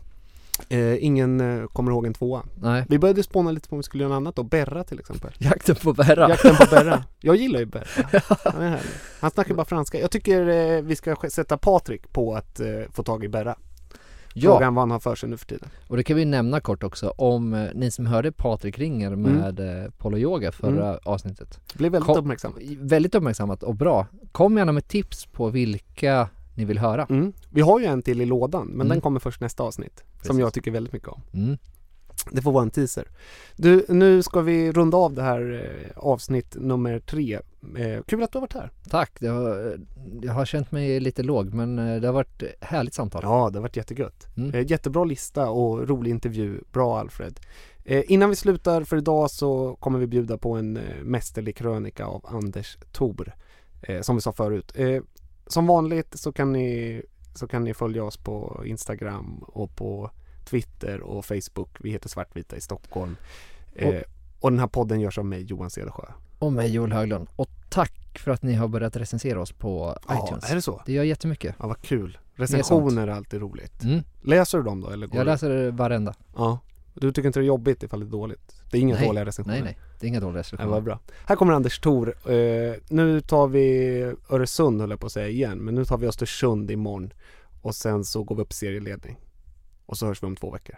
Eh, ingen eh, kommer ihåg en tvåa. Nej. Vi började spåna lite på om vi skulle göra något annat då. Berra till exempel. Jakten på Berra. Jakten på Berra. Jag gillar ju Berra. Han är härlig. Han snackar bara franska. Jag tycker eh, vi ska sätta Patrik på att eh, få tag i Berra. Ja. Frågan vad han har för sig nu för tiden. Och det kan vi nämna kort också. Om eh, ni som hörde Patrik ringer med mm. eh, Polo Yoga förra mm. avsnittet. Det blev väldigt Kom, uppmärksammat. Väldigt uppmärksammat och bra. Kom gärna med tips på vilka ni vill höra. Mm. Vi har ju en till i lådan, men mm. den kommer först nästa avsnitt. Precis. Som jag tycker väldigt mycket om. Mm. Det får vara en teaser. Du, nu ska vi runda av det här eh, avsnitt nummer tre. Eh, kul att du har varit här. Tack, det har, jag har känt mig lite låg, men det har varit härligt samtal. Ja, det har varit jättegött. Mm. Eh, jättebra lista och rolig intervju. Bra Alfred. Eh, innan vi slutar för idag så kommer vi bjuda på en eh, mästerlig krönika av Anders Thor. Eh, som vi sa förut. Eh, som vanligt så kan ni så kan ni följa oss på Instagram och på Twitter och Facebook. Vi heter Svartvita i Stockholm. Eh, och den här podden görs av mig, Johan Cedersjö. Och mig, Joel Höglund. Och tack för att ni har börjat recensera oss på ja, iTunes. Är det så? Det gör jättemycket. Ja, vad kul. Recensioner är alltid roligt. Mm. Läser du dem då? Eller går Jag läser det varenda. Ja. Du tycker inte det är jobbigt ifall det är dåligt? Det är inga nej, dåliga recensioner? Nej, nej. Det är inga dåliga recensioner. Ja, vad bra. Här kommer Anders Thor. Uh, nu tar vi Öresund, höll jag på att säga igen. Men nu tar vi Östersund imorgon. Och sen så går vi upp serieledning. Och så hörs vi om två veckor.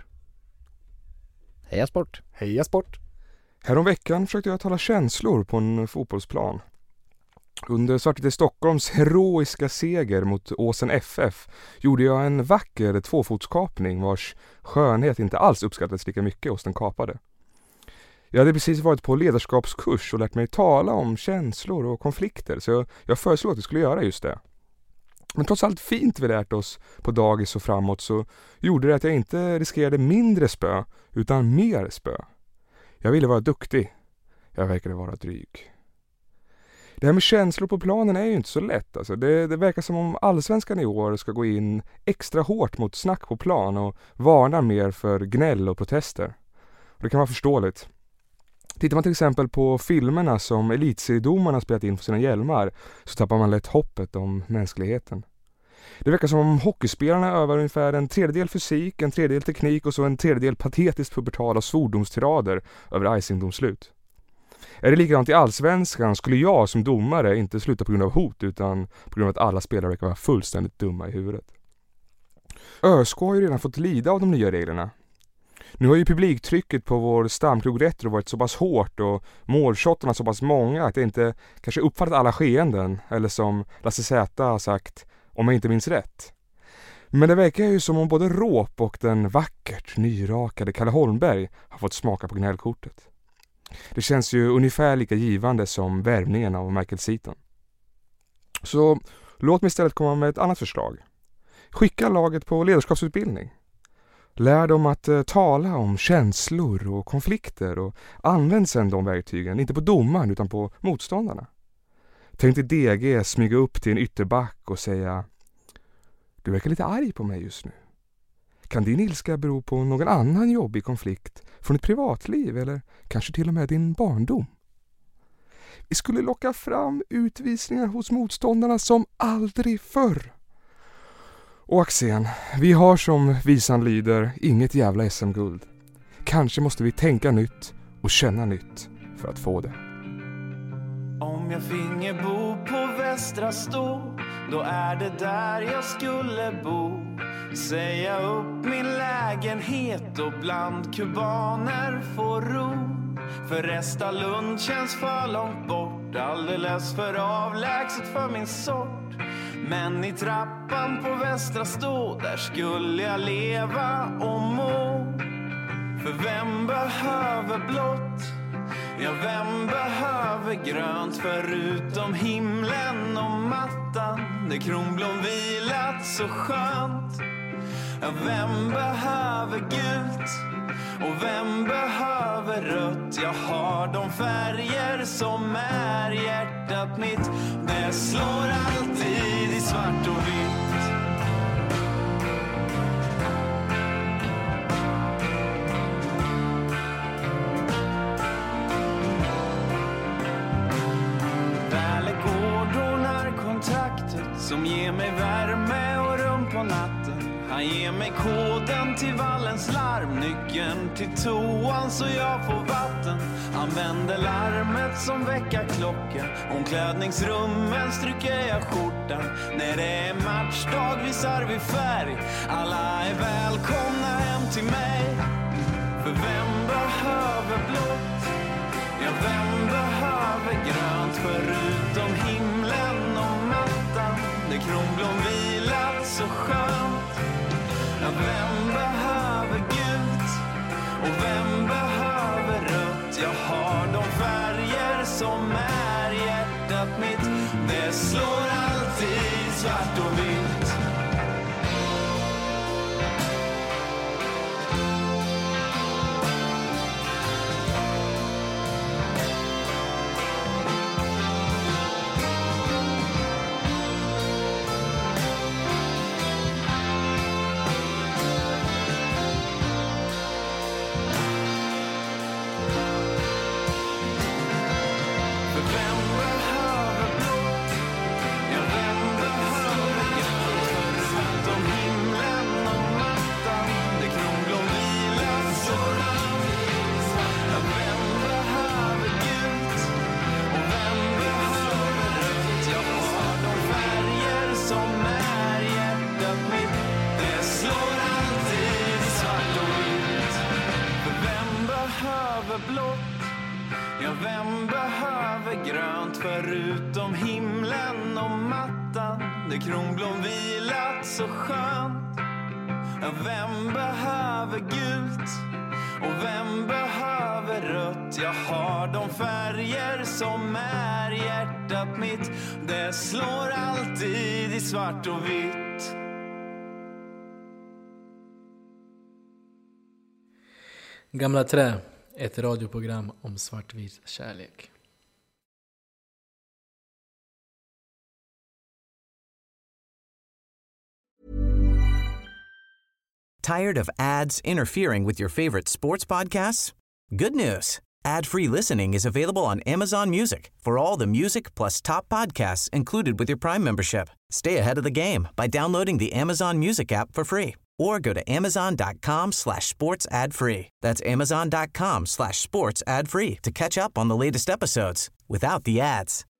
Heja sport! Heja sport! Härom veckan försökte jag tala känslor på en fotbollsplan. Under Svartvitt i Stockholms heroiska seger mot Åsen F F gjorde jag en vacker tvåfotskapning vars skönhet inte alls uppskattades lika mycket hos den kapade. Jag hade precis varit på ledarskapskurs och lärt mig tala om känslor och konflikter, så jag, jag föreslog att jag skulle göra just det. Men trots allt fint vi lärt oss på dagis och framåt så gjorde det att jag inte riskerade mindre spö utan mer spö. Jag ville vara duktig. Jag verkade vara dryg. Det här med känslor på planen är ju inte så lätt. Alltså det, det verkar som om allsvenskan i år ska gå in extra hårt mot snack på plan och varnar mer för gnäll och protester. Och det kan vara förståeligt. Tittar man till exempel på filmerna som elitseriedomarna spelat in för sina hjälmar så tappar man lätt hoppet om mänskligheten. Det verkar som om hockeyspelarna övar ungefär en tredjedel fysik, en tredjedel teknik och så en tredjedel patetiskt pubertala svordomstirader över icingdomslut. Är det likadant i allsvenskan skulle jag som domare inte sluta på grund av hot utan på grund av att alla spelare verkar vara fullständigt dumma i huvudet. ÖSK har ju redan fått lida av de nya reglerna. Nu har ju publiktrycket på vår stamkrog Retro varit så pass hårt och målshottarna så pass många att jag inte kanske uppfattat alla skeenden, eller som Lasse Zäta har sagt, om jag inte minns rätt. Men det verkar ju som om både Råp och den vackert nyrakade Kalle Holmberg har fått smaka på gnällkortet. Det känns ju ungefär lika givande som värvningen av Michael Seaton. Så låt mig istället komma med ett annat förslag. Skicka laget på ledarskapsutbildning. Lär dem att uh, tala om känslor och konflikter och använd sedan de verktygen, inte på domaren utan på motståndarna. Tänk dig D G smyga upp till en ytterback och säga: du verkar lite arg på mig just nu. Kan din ilska bero på någon annan jobbig konflikt från ett privatliv eller kanske till och med din barndom? Vi skulle locka fram utvisningar hos motståndarna som aldrig förr. Och Axén, vi har som visan lyder inget jävla S M-guld. Kanske måste vi tänka nytt och känna nytt för att få det. Om jag finge bo på Västra Stå, då är det där jag skulle bo. Säga upp min lägenhet och bland kubaner få ro. För Restalund känns för långt bort, alldeles för avlägset för min sort. Men i trappan på Västra Stå, där skulle jag leva och må. För vem behöver blått? Ja, vem behöver grönt förutom himlen och mattan där kronblom vilat så skönt? Ja, vem behöver gult? Och vem behöver rött? Jag har de färger som är hjärtat mitt. Det slår alltid i svart och vitt. Välegården är kontraktet som ger mig värme och rum på natten. Han ger mig koden till vallens larm, nyckeln till toan så jag får vatten. Använder larmet som väckarklocka, omklädningsrummen stryker jag skjortan. När det är matchdag visar vi färg, alla är välkomna hem till mig. För vem behöver blått? Ja, vem behöver grönt förutom himlen och mattan där kronblom vilat så skönt? Ja, vem behöver gult? Och vem behöver rött? Jag har de färger som är hjärtat mitt. Det slår alltid svart och vitt. Förutom himlen och mattan där kronblom vilat så skönt. Ja, vem behöver gult och vem behöver rött? Jag har de färger som är hjärtat mitt. Det slår alltid i svart och vitt. Gamla trä, ett radioprogram om svartvit kärlek. Tired of ads interfering with your favorite sports podcasts? Good news. Ad-free listening is available on Amazon Music for all the music plus top podcasts included with your Prime membership. Stay ahead of the game by downloading the Amazon Music app for free or go to amazon.com slash sports ad free. That's amazon.com slash sports ad free to catch up on the latest episodes without the ads.